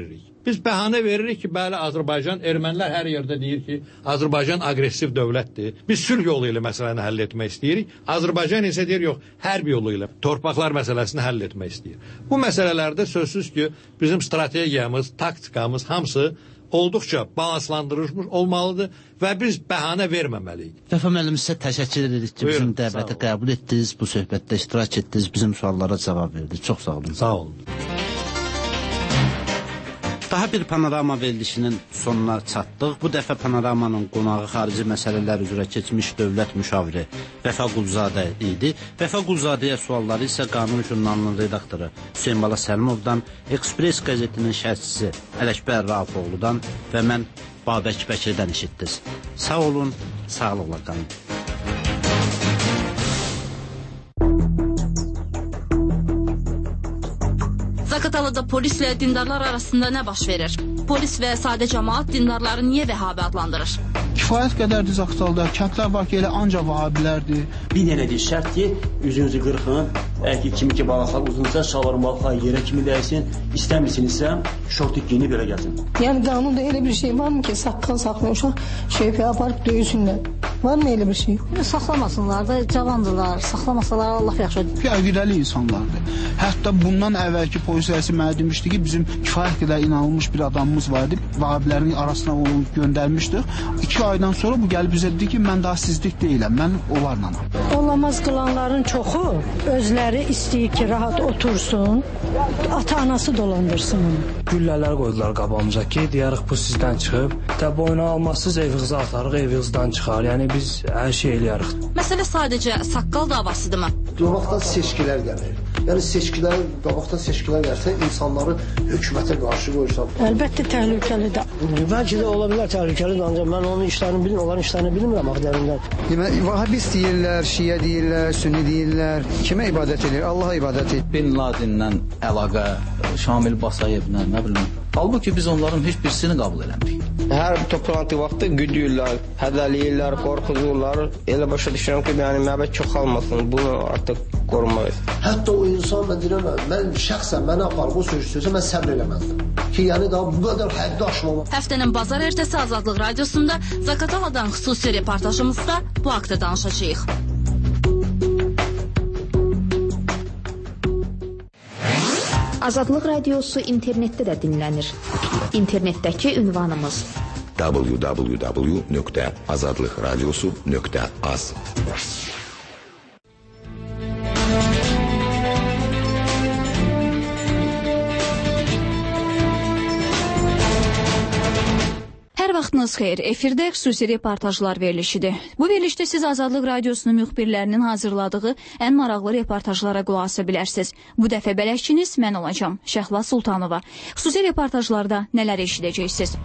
Biz bəhanə veririk ki, bəli, Azərbaycan, ermənilər hər yerdə deyir ki, Azərbaycan aqressiv dövlətdir. Biz sülh yolu ilə məsələni həll etmək istəyirik. Azərbaycan isə deyir, yox, hərb yolu ilə torpaqlar məsələsini həll etmək istəyir. Bu məsələlərdə sözsüz ki, bizim strategiyamız, taktikamız hamısı olduqca balanslandırılmış olmalıdır və biz bəhanə verməməliyik. Vəfa müəllim, sizə təşəkkür edirik ki, bizim dəvəti qəbul etdiniz, bu söhbətdə iştirak etdiniz, bizim suallara cavab verdiniz. Çox sağ olun. Sağ olun. Daha bir panorama verilişinin sonuna çatdıq. Bu dəfə panoramanın qonağı xarici məsələlər üzrə keçmiş dövlət müşaviri Vəfa Quluzadə idi. Vəfa Quluzadəyə sualları isə Qanun jurnalının redaktoru Hüseyin Bala Səlimovdan, Ekspres qəzetinin şərhçisi Ələkbər Raufoğludan və mən Babək Bəkirdən eşitdiniz. Sağ olun, sağlıqla qalın. Zaqatalıda polislə dindarlar arasında nə baş verir? Polis və sadə cəmaat dindarları niyə Vəhabi adlandırır? Kifayət qədərdir Zaqatalıda. Kəndlər var ki, elə ancaq Vəhabilərdir. Bir dənədir şərt ki, üzünüzü qırxın, əgər ki, kimi ki balıqlar uzunsa, şalvarın balıqlar yerə kimi dəysin, istəmirsinizsə, şortik giyinib belə gəlsin. Yəni qanunda elə bir şey varmı ki, saqqal saxlayan uşaq şeyi aparıb döyüsünlər? Varmı elə bir şey? Saxlamasınlar da, cavandılar, saxlamasalar Allah yaxşı. Əqidəli insanlardır. Hətta bundan əvvəlki polis rəisi mənə demişdi ki, bizim kifayət qədər inanılmış bir adamımız var idi. Vəhabilərin arasına onu göndərmişdik. İki aydan sonra bu gəlib bizə dedi ki, mən daha sizlik deyiləm, mən onlarla. Olamaz qılanların çoxu özləri istəyir ki, rahat otursun, ata-anası dolandırsın onu. Güllələr qoydular qabağımıza ki, deyərik bu sizdən çıxıb, də boyuna almazsız evinizi atarıq, evinizdən çıxar. Yəni biz hər şey eləyərik. Məsələ sadəcə saqqal davasıdırmı? Qabaqdan seçkilər gəlir. Yəni seçkilər, qabaqdan seçkilər gəlsə, insanları hökumətə qarşı qoyursan. Əlbəttə təhlükəlidir. Bəlkə də ola bilər təhlükəlidir, ancaq mən onun işlərini bilmirəm, onların işlərini bilmirəm axdərindən. Demək, Vahabist deyirlər, Şiə deyirlər, Sünni deyirlər. Kimə ibadət edir? Allaha ibadət edir. Bin Ladenlə əlaqə, Şamil Basayevlə, nə bilim. Halbuki biz onların heç birisini qəbul eləmirik. Hər toplantı vaxtı güdürlər, hədəliyirlər, qorxuzurlar. Elə başa düşürəm ki, yəni məbəd çoxalmasın, bunu artıq qorumalıyız. Hətta o insan mən deyirəm, mən şəxsən mənə aparıb o söz sözə mən səbr eləməzdim. Ki, yəni daha bu qədər həddi aşmamaq. Həftənin bazar ertəsi Azadlıq Radiosunda Zaqataladan xüsusi reportajımızda bu haqda danışacağıq. Azadlıq Radiosu internetdə də dinlənir. İnternetdəki ünvanımız w w w nöqtə azadlıqradiosu nöqtə az. Hər vaxtınız xeyir. Efirdə xüsusi reportajlar verilişidir. Bu verilişdə siz Azadlıq Radiosunun müxbirlərinin hazırladığı ən maraqlı reportajlara qulaq asa bilərsiniz. Bu dəfə bələdçiniz mən olacağam, Şəhla Sultanova. Xüsusi reportajlarda nələr eşidəcəksiniz?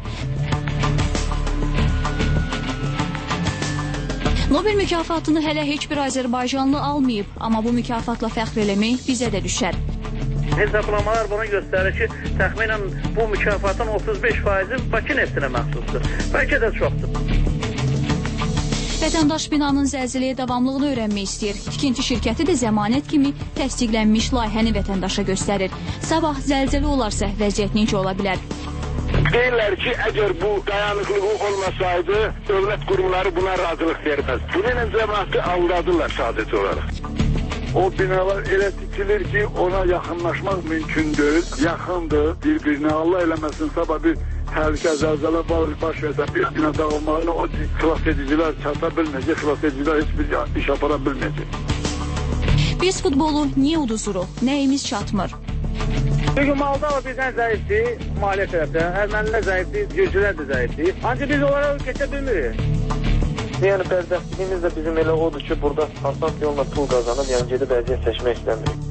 Nobel mükafatını hələ heç bir Azərbaycanlı almayıb, amma bu mükafatla fəxr eləmək bizə də düşər. Hesablamalar bunu göstərir ki, təxminən bu mükafatın otuz beş faizi Bakı neftinə məxsusdur. Bəlkə də çoxdur. Vətəndaş binanın zəlzələyə davamlılığını öyrənmək istəyir. Tikinti şirkəti də zəmanət kimi təsdiqlənmiş layihəni vətəndaşa göstərir. Sabah zəlzələ olarsa vəziyyət necə ola bilər? Deyirlər ki, əgər bu dayanıqlığı olmasaydı, dövlət qurumları buna razılıq verməz. Bunun cəmaatı aldadırlar sadəcə olaraq. O binalar elə tikilir ki, ona yaxınlaşmaq mümkün deyil, yaxındır bir-birinə. Allah eləməsin, sabah bir təhlükə, zəlzələ baş versə, bir bina dağılmağına o xilas edicilər çata bilməyəcək, xilas edicilər heç bir iş apara bilməyəcək. Biz futbolu niyə uduzuruq? Nəyimiz çatmır? Çünki Moldova bizdən zəifdir, maliyyə tərəfdə, ermənilər zəifdir, gürcülər də zəifdir. Ancaq biz onlara keçə bilmirik. Yəni bədbəxtliyimiz də bizim elə odur ki, burada asan yolla pul qazanıb, yəni gedib əziyyət çəkmək istəmirik.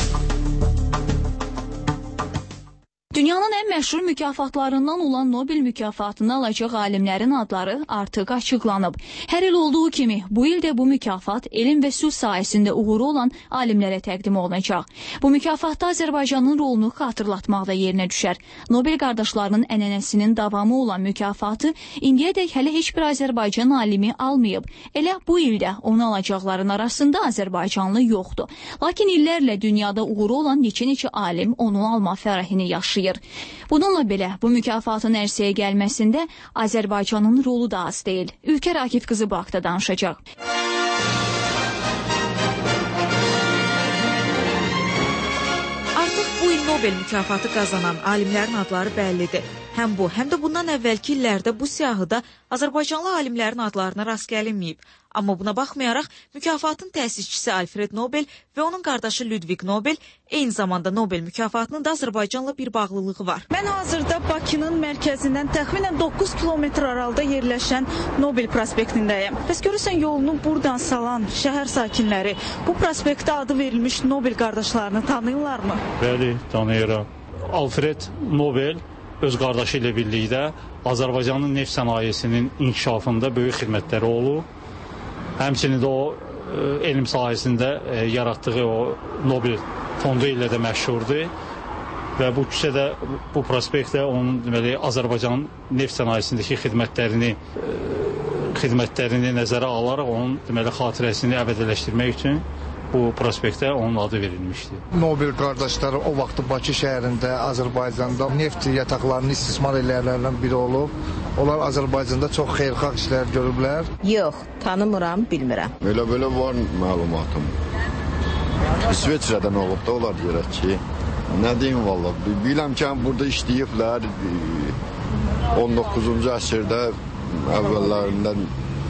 Dünyanın ən məşhur mükafatlarından olan Nobel mükafatını alacaq alimlərin adları artıq açıqlanıb. Hər il olduğu kimi bu il də bu mükafat elm və sülh sahəsində uğuru olan alimlərə təqdim olunacaq. Bu mükafatda Azərbaycanın rolunu xatırlatmaqda yerinə düşər. Nobel qardaşlarının ənənəsinin davamı olan mükafatı indiyədək hələ heç bir Azərbaycan alimi almayıb. Elə bu ildə onu alacaqların arasında Azərbaycanlı yoxdur. Lakin illərlə dünyada uğuru olan neçə-neçə alim onu alma fərəhini yaşayır. sayır. Bununla belə bu mükafatın ərsəyə gəlməsində Azərbaycanın rolu da az deyil. Ülkə Rakif qızı bu haqda danışacaq. Artıq bu il Nobel mükafatı qazanan alimlərin adları bəllidir. Həm bu, həm də bundan əvvəlki illərdə bu siyahıda Azərbaycanlı alimlərin adlarına rast gəlinməyib. Amma buna baxmayaraq, mükafatın təsisçisi Alfred Nobel və onun qardaşı Ludwig Nobel eyni zamanda Nobel mükafatının da Azərbaycanla bir bağlılığı var. Mən hazırda Bakının mərkəzindən təxminən doqquz kilometr aralıda yerləşən Nobel prospektindəyəm. Bəs görürsən yolunu buradan salan şəhər sakinləri bu prospektə adı verilmiş Nobel qardaşlarını tanıyırlarmı? Bəli, tanıyıram. Alfred Nobel öz qardaşı ilə birlikdə Azərbaycanın neft sənayesinin inkişafında böyük xidmətləri olub. Həmçinin də o elm sahəsində yaratdığı o Nobel fondu ilə də məşhurdur. Və bu küçədə, bu prospektdə onun deməli Azərbaycanın neft sənayesindəki xidmətlərini xidmətlərini nəzərə alaraq onun deməli xatirəsini əbədiləşdirmək üçün bu prospektə onun adı verilmişdi. Nobel qardaşları o vaxt Bakı şəhərində, Azərbaycanda neft yataqlarını istismar edənlərdən biri olub. Onlar Azərbaycanda çox xeyirxah işlər görüblər. Yox, tanımıram, bilmirəm. Belə-belə var məlumatım. İsveçrədən olub da olar görək ki. Nə deyim valla, biləm ki, burada işləyiblər. on doqquzuncu əsrdə əvvəllərindən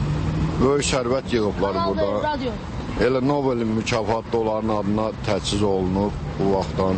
böyük sərvət yığıblar burada. Elə Nobelin mükafatı onların adına təchiz olunub bu vaxtdan.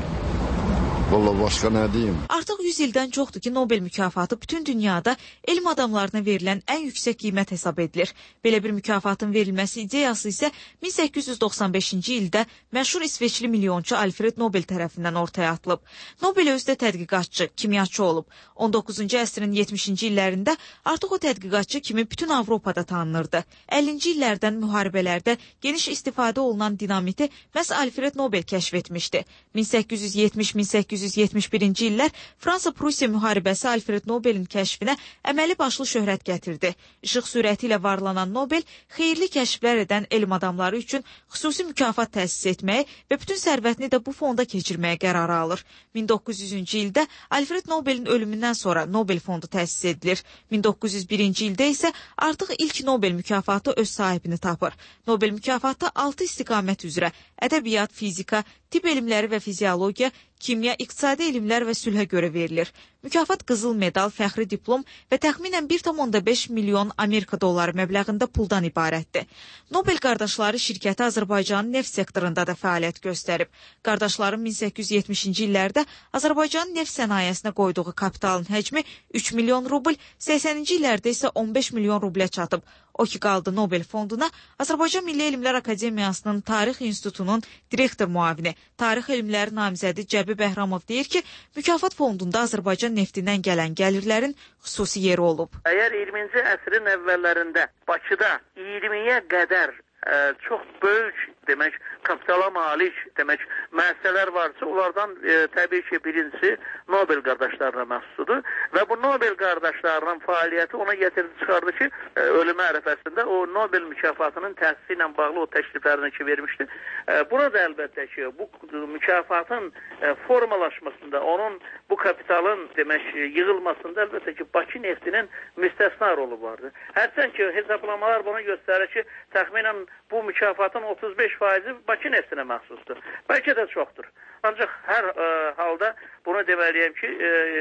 Valla başqa nə deyim? Artıq yüz ildən çoxdur ki, Nobel mükafatı bütün dünyada elm adamlarına verilən ən yüksək qiymət hesab edilir. Belə bir mükafatın verilməsi ideyası isə min səkkiz yüz doxsan beşinci ildə məşhur İsveçli milyonçu Alfred Nobel tərəfindən ortaya atılıb. Nobel özdə tədqiqatçı, kimyaçı olub. on doqquzuncu əsrin yetmişinci illərində artıq o tədqiqatçı kimi bütün Avropada tanınırdı. əllinci illərdən müharibələrdə geniş istifadə olunan dinamiti məhz Alfred Nobel kəşf etmişdi. min səkkiz yüz yetmiş min səkkiz yüz yetmiş birinci illər Fransa-Prusiya müharibəsi Alfred Nobelin kəşfinə əməli başlı şöhrət gətirdi. İşıq sürəti ilə varlanan Nobel xeyirli kəşflər edən elm adamları üçün xüsusi mükafat təsis etməyi və bütün sərvətini də bu fonda keçirməyə qərarı alır. min doqquz yüzüncü ildə Alfred Nobelin ölümündən sonra Nobel fondu təsis edilir. min doqquz yüz birinci ildə isə artıq ilk Nobel mükafatı öz sahibini tapır. Nobel mükafatı altı istiqamət üzrə ədəbiyyat, fizika, tibb elmləri və fiziologiya, kimya, iqtisadi elmlər və sülhə görə verilir. Mükafat qızıl medal, fəxri diplom və təxminən bir tam onda beş milyon Amerika dolları məbləğində puldan ibarətdir. Nobel qardaşları şirkəti Azərbaycanın neft sektorunda da fəaliyyət göstərib. Qardaşların min səkkiz yüz yetmişinci illərdə Azərbaycanın neft sənayesinə qoyduğu kapitalın həcmi üç milyon rubl, səksəninci illərdə isə on beş milyon rublə çatıb. O ki qaldı Nobel fonduna Azərbaycan Milli Elmlər Akademiyasının Tarix İnstitutunun direktor müavini, tarix elmləri namizədi Cəbi Bəhramov deyir ki, mükafat fondunda Azərbaycan neftindən gələn gəlirlərin xüsusi yeri olub. Əgər iyirminci əsrin əvvəllərində Bakıda iyirmiyə qədər ə, çox böyük demək kapitala malik demək müəssisələr varsa, onlardan e, təbii ki, birincisi Nobel qardaşlarına məxsusdur və bu Nobel qardaşlarının fəaliyyəti ona gətirdi çıxardı ki, e, ölümü ərəfəsində o Nobel mükafatının təsisi ilə bağlı o təkliflərini ki vermişdi. E, burada əlbəttə ki, bu mükafatın e, formalaşmasında, onun bu kapitalın demək yığılmasında əlbəttə ki, Bakı neftinin müstəsna rolu vardı. Hərçənd ki, hesablamalar bunu göstərir ki, təxminən bu mükafatın otuz beş faizi Bakı neftinə məxsusdur. Bəlkə də çoxdur. Ancaq hər ə, halda bunu deməliyəm ki,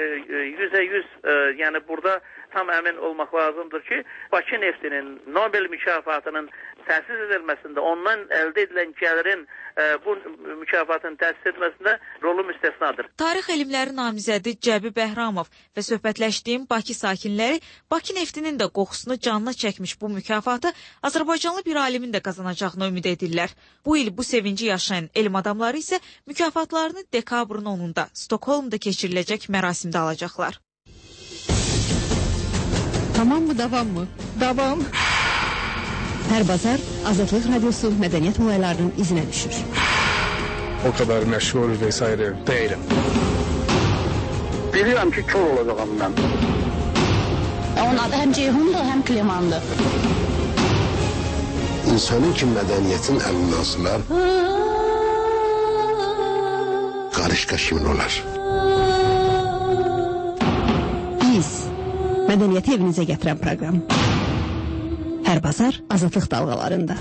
yüzə yüz, yəni burada tam əmin olmaq lazımdır ki, Bakı neftinin Nobel mükafatının təsis edilməsində, ondan əldə edilən gəlirin ə, bu mükafatın təsis etməsində rolu müstəsnadır. Tarix elmləri namizədi Cəbi Bəhramov və söhbətləşdiyim Bakı sakinləri Bakı neftinin də qoxusunu canına çəkmiş bu mükafatı Azərbaycanlı bir alimin də qazanacağını ümid edirlər. Bu il bu sevinci yaşayan elm adamları isə mükafatlarını dekabrın onunda Stokholmda keçiriləcək mərasimdə alacaqlar. Tamam mı, davam mı? Davam. Hər bazar Azadlıq Radyosu mədəniyyət olaylarının izinə düşür. O kadar məşğul vesaire deyiləm. Bilirəm ki, kör olacağım mən. Onun adı həm Ceyhundur, həm Klemandır. İnsanın ki mədəniyyətin əlindən asılar, qarışqa kimin olar? mədəniyyəti evinizə gətirən proqram. Hər bazar Azadlıq dalğalarında.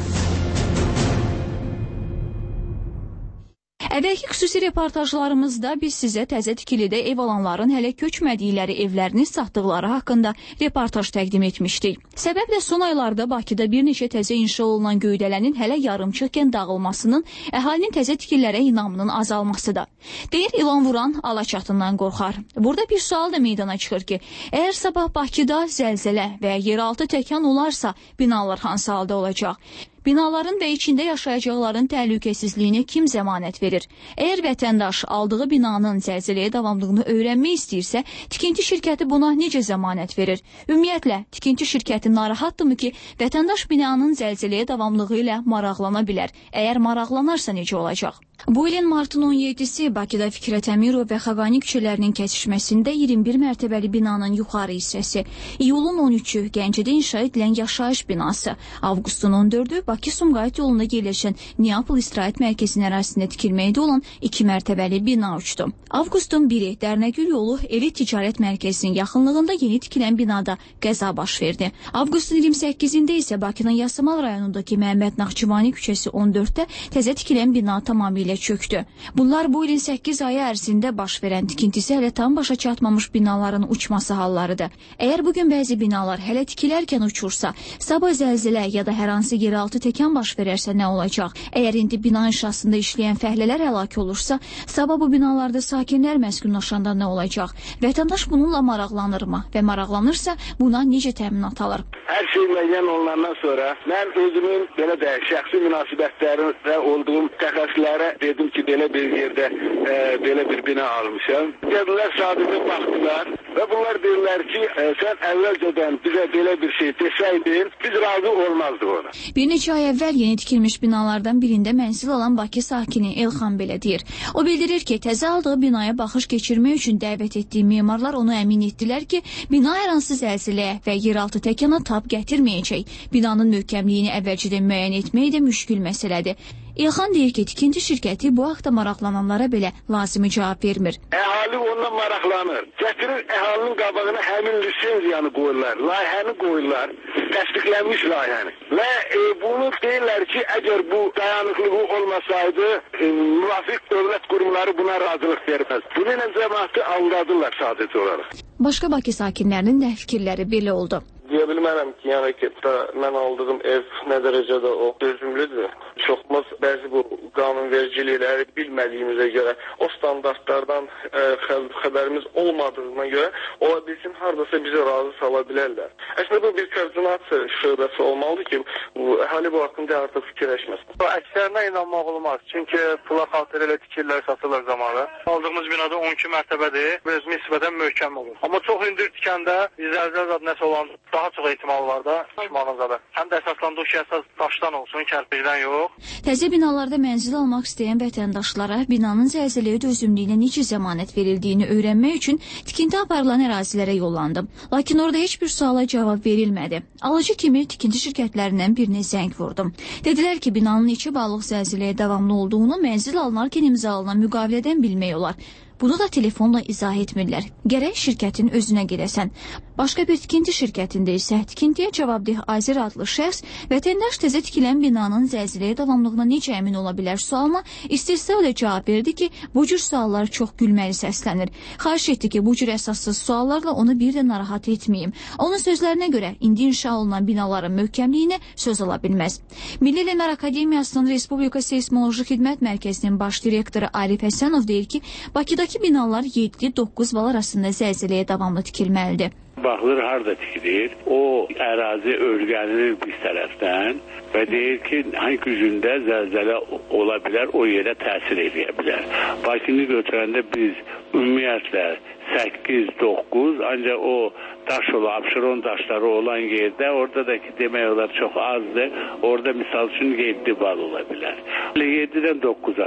Əvvəlki xüsusi reportajlarımızda biz sizə təzə tikilidə ev alanların hələ köçmədikləri evlərini satdıqları haqqında reportaj təqdim etmişdik. Səbəb də son aylarda Bakıda bir neçə təzə inşa olunan göydələnin hələ yarımçıqkən dağılmasının, əhalinin təzə tikililərə inamının azalmasıdır. Deyir, ilan vuran alaçatından qorxar. Burada bir sual da meydana çıxır ki, əgər sabah Bakıda zəlzələ və yeraltı təkan olarsa, binalar hansı halda olacaq? Binaların və içində yaşayacaqların təhlükəsizliyini kim zəmanət verir? Əgər vətəndaş aldığı binanın zəlzələyə davamlılığını öyrənmək istəyirsə, tikinti şirkəti buna necə zəmanət verir? Ümumiyyətlə, tikinti şirkəti narahatdırmı ki, vətəndaş binanın zəlzələyə davamlılığı ilə maraqlana bilər? Əgər maraqlanarsa necə olacaq? Bu ilin martın on yeddisi Bakıda Fikrət Əmirov və Xaqani küçələrinin kəsişməsində iyirmi bir mərtəbəli binanın yuxarı hissəsi, iyulun on üçü Gəncədə inşa edilən yaşayış binası, avqustun on dördü Bakı-Sumqayıt yolunda yerləşən Neapol İstirahət Mərkəzinin ərazisində tikilməkdə olan iki mərtəbəli bina uçdu. Avqustun biri Dərnəgül yolu Elit Ticarət Mərkəzinin yaxınlığında yeni tikilən binada qəza baş verdi. Avqustun iyirmi səkkizində isə Bakının Yasamal rayonundakı Məhəmməd Naxçıvani küçəsi on dörddə təzə tikilən bina tamamilə çöktü. Bunlar bu ilin səkkiz ayı ərzində baş verən tikintisi hələ tam başa çatmamış binaların uçması hallarıdır. Əgər bugün bəzi binalar hələ tikilərkən uçursa, sabah zəlzələ ya da hər hansı yeraltı təkan baş verərsə nə olacaq? Əgər indi bina inşasında işləyən fəhlələr həlak olursa, sabah bu binalarda sakinlər məskunlaşanda nə olacaq? Vətəndaş bununla maraqlanırmı və maraqlanırsa buna necə təminat alır? Hər şey müəyyən olandan sonra mən özümün belə də şəxsi münasibətlərində olduğum təxəssüslərə dedim ki, belə bir yerdə e, belə bir bina almışam. Gedilər sadəcə baxdılar və bunlar deyirlər ki, e, sən əvvəlcədən bizə belə bir şey desəydin, biz razı olmazdıq ona. Bir neçə ay əvvəl yeni tikilmiş binalardan birində mənzil alan Bakı sakini Elxan belə deyir. O bildirir ki, təzə aldığı binaya baxış keçirmək üçün dəvət etdiyi memarlar onu əmin etdilər ki, bina hər hansı zəlzələyə və yeraltı təkana tab gətirməyəcək. Binanın möhkəmliyini əvvəlcədən müəyyən etmək də müşkül məsələdir. İlxan deyir ki, tikinti şirkəti bu haqda maraqlananlara belə lazımi cavab vermir. Əhali ondan maraqlanır. Gətirir əhalinin qabağına həmin lisenziyanı qoyurlar, layihəni qoyurlar, təsdiqlənmiş layihəni. Və e, bunu deyirlər ki, əgər bu dayanıqlığı olmasaydı, e, müvafiq dövlət qurumları buna razılıq verməz. Bununla cəmaatı aldadırlar sadəcə olaraq. Başqa Bakı sakinlərinin də fikirləri belə oldu. Deyə bilmərəm ki, yəni ki, mən aldığım ev nə dərəcədə o dözümlüdür. Çoxumuz bəzi bu qanunvericilikləri bilmədiyimizə görə, o standartlardan ə, xəbərimiz olmadığına görə, ola bilsin, haradasa bizi razı sala bilərlər. Əslində bu bir koordinasiya şöbəsi olmalıdır ki, bu, əhali bu haqqında artıq fikirləşməsin. Əksərinə inanmaq olmaz. Çünki pula xatir elə tikirlər satılır zamanı. Aldığımız binada on iki mərtəbədir, biraz nisbətən möhkəm olur. Amma çox hündür tikəndə zəlzələ zad nəsə olan daha çox ehtimal var da düşmanımıza. Həm də əsaslandığı ki, əsas daşdan olsun, kərpicdən yox. Təzə binalarda mənzil almaq istəyən vətəndaşlara binanın zəlzələyə dözümlüyünə necə zəmanət verildiyini öyrənmək üçün tikinti aparılan ərazilərə yollandım. Lakin orada heç bir suala cavab verilmədi. Alıcı kimi tikinti şirkətlərindən birinə zəng vurdum. Dedilər ki, binanın neçə ballıq zəlzələyə davamlı olduğunu mənzil alınarkən imzalanan müqavilədən bilmək olar. Bunu da telefonla izah etmirlər. Gərək şirkətin özünə gedəsən. Başqa bir tikinti şirkətində isə tikintiyə cavabdeh Azir adlı şəxs vətəndaş təzə tikilən binanın zəlzələyə davamlılığına necə əmin ola bilər sualına istisna cavab verdi ki, bu cür suallar çox gülməli səslənir. Xahiş etdi ki, bu cür əsassız suallarla onu bir də narahat etməyim. Onun sözlərinə görə indi inşa olunan binaların möhkəmliyinə söz ala bilməz. Milli Elmlər Akademiyasının Respublika Seysmoloji Xidmət Mərkəzinin baş direktoru Arif Həsənov deyir ki, Bakıdakı binalar yeddi doqquz bal arasında zəlzələyə davamlı tikilməlidir. Baxılır harda tikilir, o ərazi örgənilir bir tərəfdən və deyir ki, hangi gücündə zəlzələ ola bilər, o yerə təsir edə bilər. Bakını götürəndə biz ümumiyyətlə səkkiz doqquz, ancaq o daş olan, Abşeron daşları olan yerdə, orada da ki demək olar çox azdır, orada misal üçün yeddi bal ola bilər. yeddidən doqquz arası.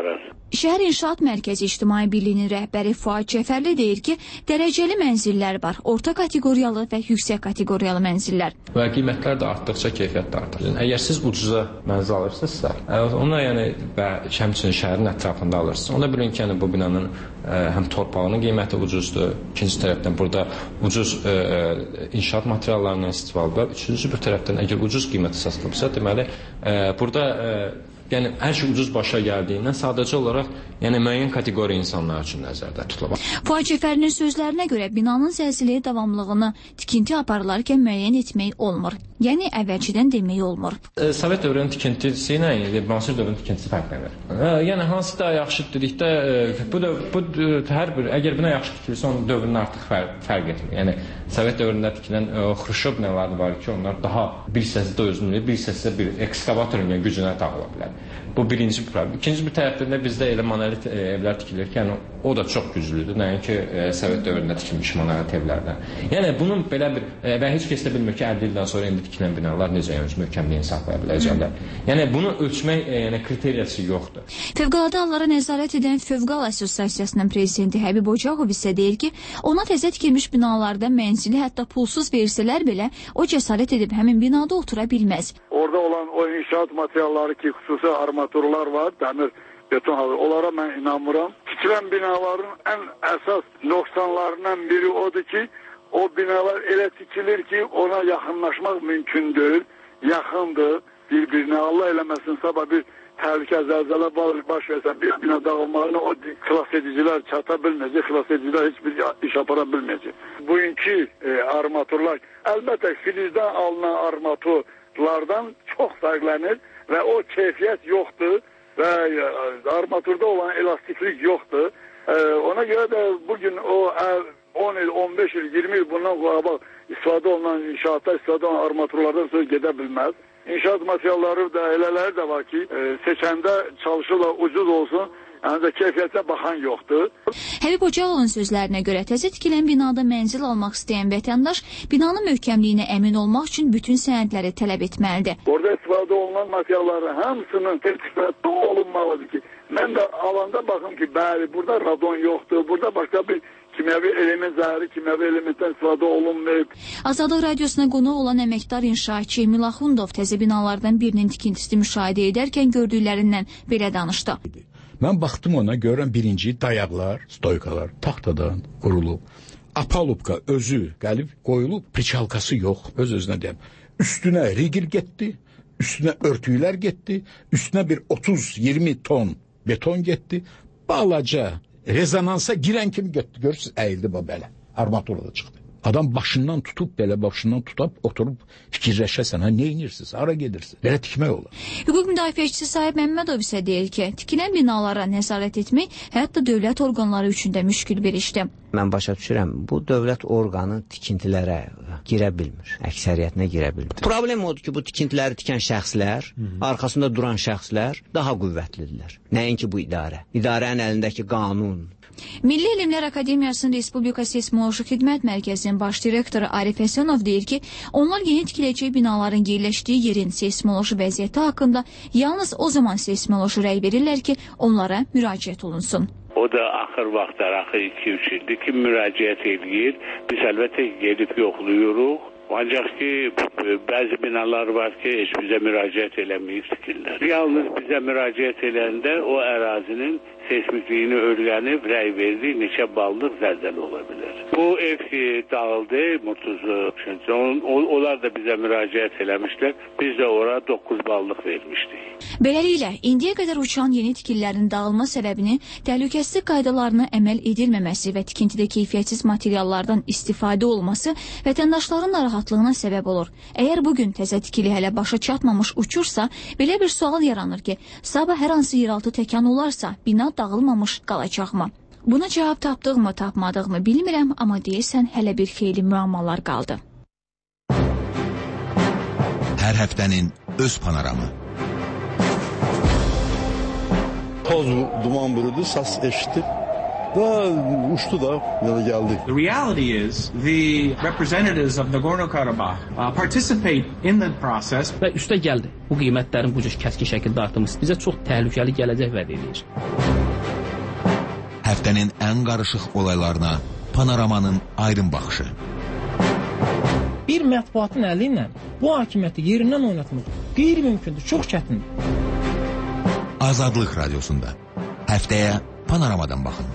Şəhər İnşaat Mərkəzi İctimai Birliyinin rəhbəri Fuad Cəfərli deyir ki, dərəcəli mənzillər var, orta kateqoriyalı və yüksək kateqoriyalı mənzillər. Və qiymətlər də artdıqca keyfiyyət də artır. Əgər siz ucuza mənzil alırsınızsa, ona yəni və həmçinin şəhərin ətrafında alırsınız. Ona bilin ki, yəni bu binanın ə, həm torpağının qiyməti ucuzdur, ikinci tərəfdən burada ucuz ə, ə, inşaat materiallarından istifadə var. Üçüncü bir tərəfdən əgər ucuz qiymətə satılıbsa, deməli ə, burada ə, yəni hər şey ucuz başa gəldiyindən sadəcə olaraq yəni müəyyən kateqoriya insanlar üçün nəzərdə tutulur. Fuad Cəfərlinin sözlərinə görə binanın zəlzələyə davamlılığını tikinti aparılarkən müəyyən etmək olmur. Yəni əvvəlcədən demək olmur. E, Sovet dövrünün tikintisi ilə müasir dövrün tikintisi fərqlənir. E, yəni hansı da yaxşı dedikdə e, bu da bu hər bir əgər bina yaxşı tikilirsə onun dövrünün artıq fərq, fərq etmir. Yəni Sovet dövründə tikilən e, Xruşov binaları var ki, onlar daha bir hissəsi də özünü, bir hissəsi də bir ekskavatorun yəni gücünə tağıla bilər. Bu birinci bir problem. İkinci bir tərəfdən də bizdə elə monolit e, evlər tikilir ki, yəni o da çox güclüdür. Nəinki e, Sovet dövründə tikilmiş monolit evlərdən. Yəni bunun belə bir e, və heç kəs də bilmir ki, əlli ildən sonra indi tikilən binalar necə yəni möhkəmliyini saxlaya biləcəklər. Yəni bunu ölçmək e, yəni kriteriyası yoxdur. Fövqəladə hallara nəzarət edən Fövqal Assosiasiyasının prezidenti Həbib Ocaqov isə deyir ki, ona təzə tikilmiş binalarda mənzili hətta pulsuz versələr belə o cəsarət edib həmin binada otura bilməz. Orada olan o inşaat materialları ki, xüsusi armaturlar var, dəmir, beton halı. Onlara mən inanmıram. Tikilən binaların ən əsas nöqsanlarından biri odur ki, o binalar elə tikilir ki, ona yaxınlaşmaq mümkün deyil, yaxındır bir-birinə. Allah eləməsin, sabah bir təhlükə, zəlzələ baş versə, bir bina dağılmağına o xilas edicilər çata bilməyəcək, xilas edicilər heç bir iş apara bilməyəcək. Bugünkü e, armaturlar, əlbəttə filizdən alınan armaturlardan çox fərqlənir və o keyfiyyət yoxdur və armaturda olan elastiklik yoxdur. E, ona görə də bugün o on il, on beş il, iyirmi il bundan qabaq istifadə olunan inşaatda istifadə olunan armaturlardan söz gedə bilməz. İnşaat materialları da elələri də var ki, e, seçəndə çalışırlar ucuz olsun, ancaq keyfiyyətə baxan yoxdur. Həbib Ocaqovun sözlərinə görə təzə tikilən binada mənzil almaq istəyən vətəndaş binanın möhkəmliyinə əmin olmaq üçün bütün sənədləri tələb etməlidir. Orada istifadə olunan materialların hamısının sertifikatı olunmalıdır ki, mən də alanda baxım ki, bəli, burada radon yoxdur, burada başqa bir kimyəvi element, zəhəri kimyəvi elementdən istifadə olunmayıb. Azadlıq Radiosuna qonaq olan əməkdar inşaatçı Emil Axundov təzə binalardan birinin tikintisini müşahidə edərkən gördüklərindən belə danışdı. Mən baxdım ona, görürəm birinci dayaqlar, stoykalar taxtadan qurulub. Apalubka özü gəlib qoyulub, pričalkası yox, öz-özünə deyəm. Üstünə rigil getdi, üstünə örtüylər getdi, üstünə bir otuz iyirmi ton beton getdi, balaca rezonansa girən kimi götürdü. Görürsünüz, əyildi bu belə. Armatura da çıxdı. Adam başından tutub, belə başından tutub, oturub fikirləşəsən, ha, nə inirsiniz, hara gedirsiniz? Belə tikmək olur. Hüquq müdafiəçisi Sahib Məmmədov isə deyir ki, tikilən binalara nəzarət etmək hətta dövlət orqanları üçün də müşkül bir işdir. Mən başa düşürəm, bu dövlət orqanı tikintilərə girə bilmir, əksəriyyətinə girə bilmir. Problem odur ki, bu tikintiləri tikən şəxslər, Hı -hı. arxasında duran şəxslər daha qüvvətlidirlər. Nəinki bu idarə. İdarənin əlindəki qanun. Milli Elmlər Akademiyasının Respublika Seysmoloji Xidmət Mərkəzinin baş direktoru Arif Həsənov deyir ki, onlar yeni tikiləcək binaların yerləşdiyi yerin seysmoloji vəziyyəti haqqında yalnız o zaman seysmoloji rəy verirlər ki, onlara müraciət olunsun. O da axır vaxtlar, axır iki üç ildir ki, müraciət edir. Biz əlbəttə gedib yoxluyuruq. Ancaq ki, bəzi binalar var ki, heç bizə müraciət eləməyib tikirlər. Yalnız bizə müraciət edəndə o ərazinin seysmikliyini öyrənib, rəy verdi, neçə ballıq zəlzələ ola bilər. Bu ev ki, dağıldı, Murtuzlu, onlar da bizə müraciət eləmişlər, biz də ora doqquz ballıq vermişdik. Beləliklə, indiyə qədər uçan yeni tikililərin dağılma səbəbini təhlükəsizlik qaydalarına əməl edilməməsi və tikintidə keyfiyyətsiz materiallardan istifadə olması vətəndaşların narahatlığına səbəb olur. Əgər bugün təzə tikili hələ başa çatmamış uçursa, belə bir sual yaranır ki, sabah hər hansı yeraltı təkan olarsa, bina dağılmamış qalacaqmı? Buna cavab tapdığımı, tapmadığımı bilmirəm, amma deyəsən hələ bir xeyli müammalar qaldı. Hər həftənin öz panoramı. Toz duman bürüdü, səs eşitdim. Da uçtu da, yana geldi. The reality is the representatives of Nagorno-Karabakh uh, participate in the process. Və üstə gəldi. Bu qiymətlərin bu cür kəskin şəkildə artırması bizə çox təhlükəli gələcək vəd edir. Həftənin ən qarışıq olaylarına Panoramanın aydın baxışı. Bir mətbuatın əli ilə bu hakimiyyəti yerindən oynatmaq qeyri-mümkündür, çox çətindir. Azadlıq Radiosunda. Həftəyə Panoramadan baxın.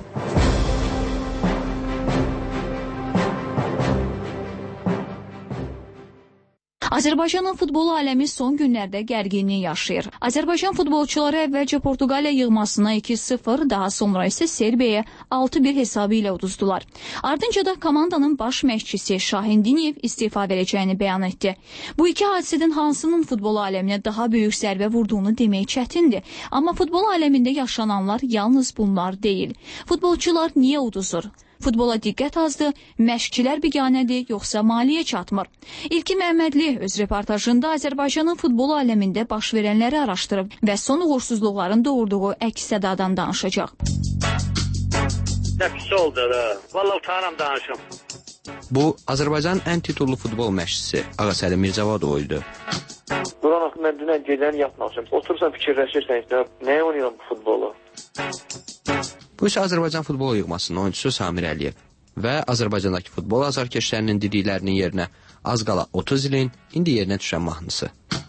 Azərbaycanın futbol aləmi son günlərdə gərginlik yaşayır. Azərbaycan futbolçuları əvvəlcə Portuqaliya yığmasına iki sıfır, daha sonra isə Serbiyaya altı bir hesabı ilə uduzdular. Ardınca da komandanın baş məşqçisi Şahin Diniyev istifa verəcəyini bəyan etdi. Bu iki hadisədən hansının futbol aləminə daha böyük zərbə vurduğunu demək çətindir. Amma futbol aləmində yaşananlar yalnız bunlar deyil. Futbolçular niyə uduzur? Futbola diqqət azdır, məşqçilər biganədir, yoxsa maliyyə çatmır. İlkin Məhəmmədli öz reportajında Azərbaycanın futbol aləmində baş verənləri araşdırıb və son uğursuzluqların doğurduğu əks-sədadan danışacaq. Nəfisi oldu da, valla utanıram danışım. Bu, Azərbaycanın ən titullu futbol məşqçisi Ağasəlim Mirzavadov idi. Duran axı, mən dünən gecəni yatmamışım. Oturursan, fikirləşirsən işte, nəyə oynayıram bu futbolu? Bu isə Azərbaycan futbol yığmasının oyuncusu Samir Əliyev və Azərbaycandakı futbol azarkeşlərinin dediklərinin yerinə az qala otuz ilin indi yerinə düşən mahnısı.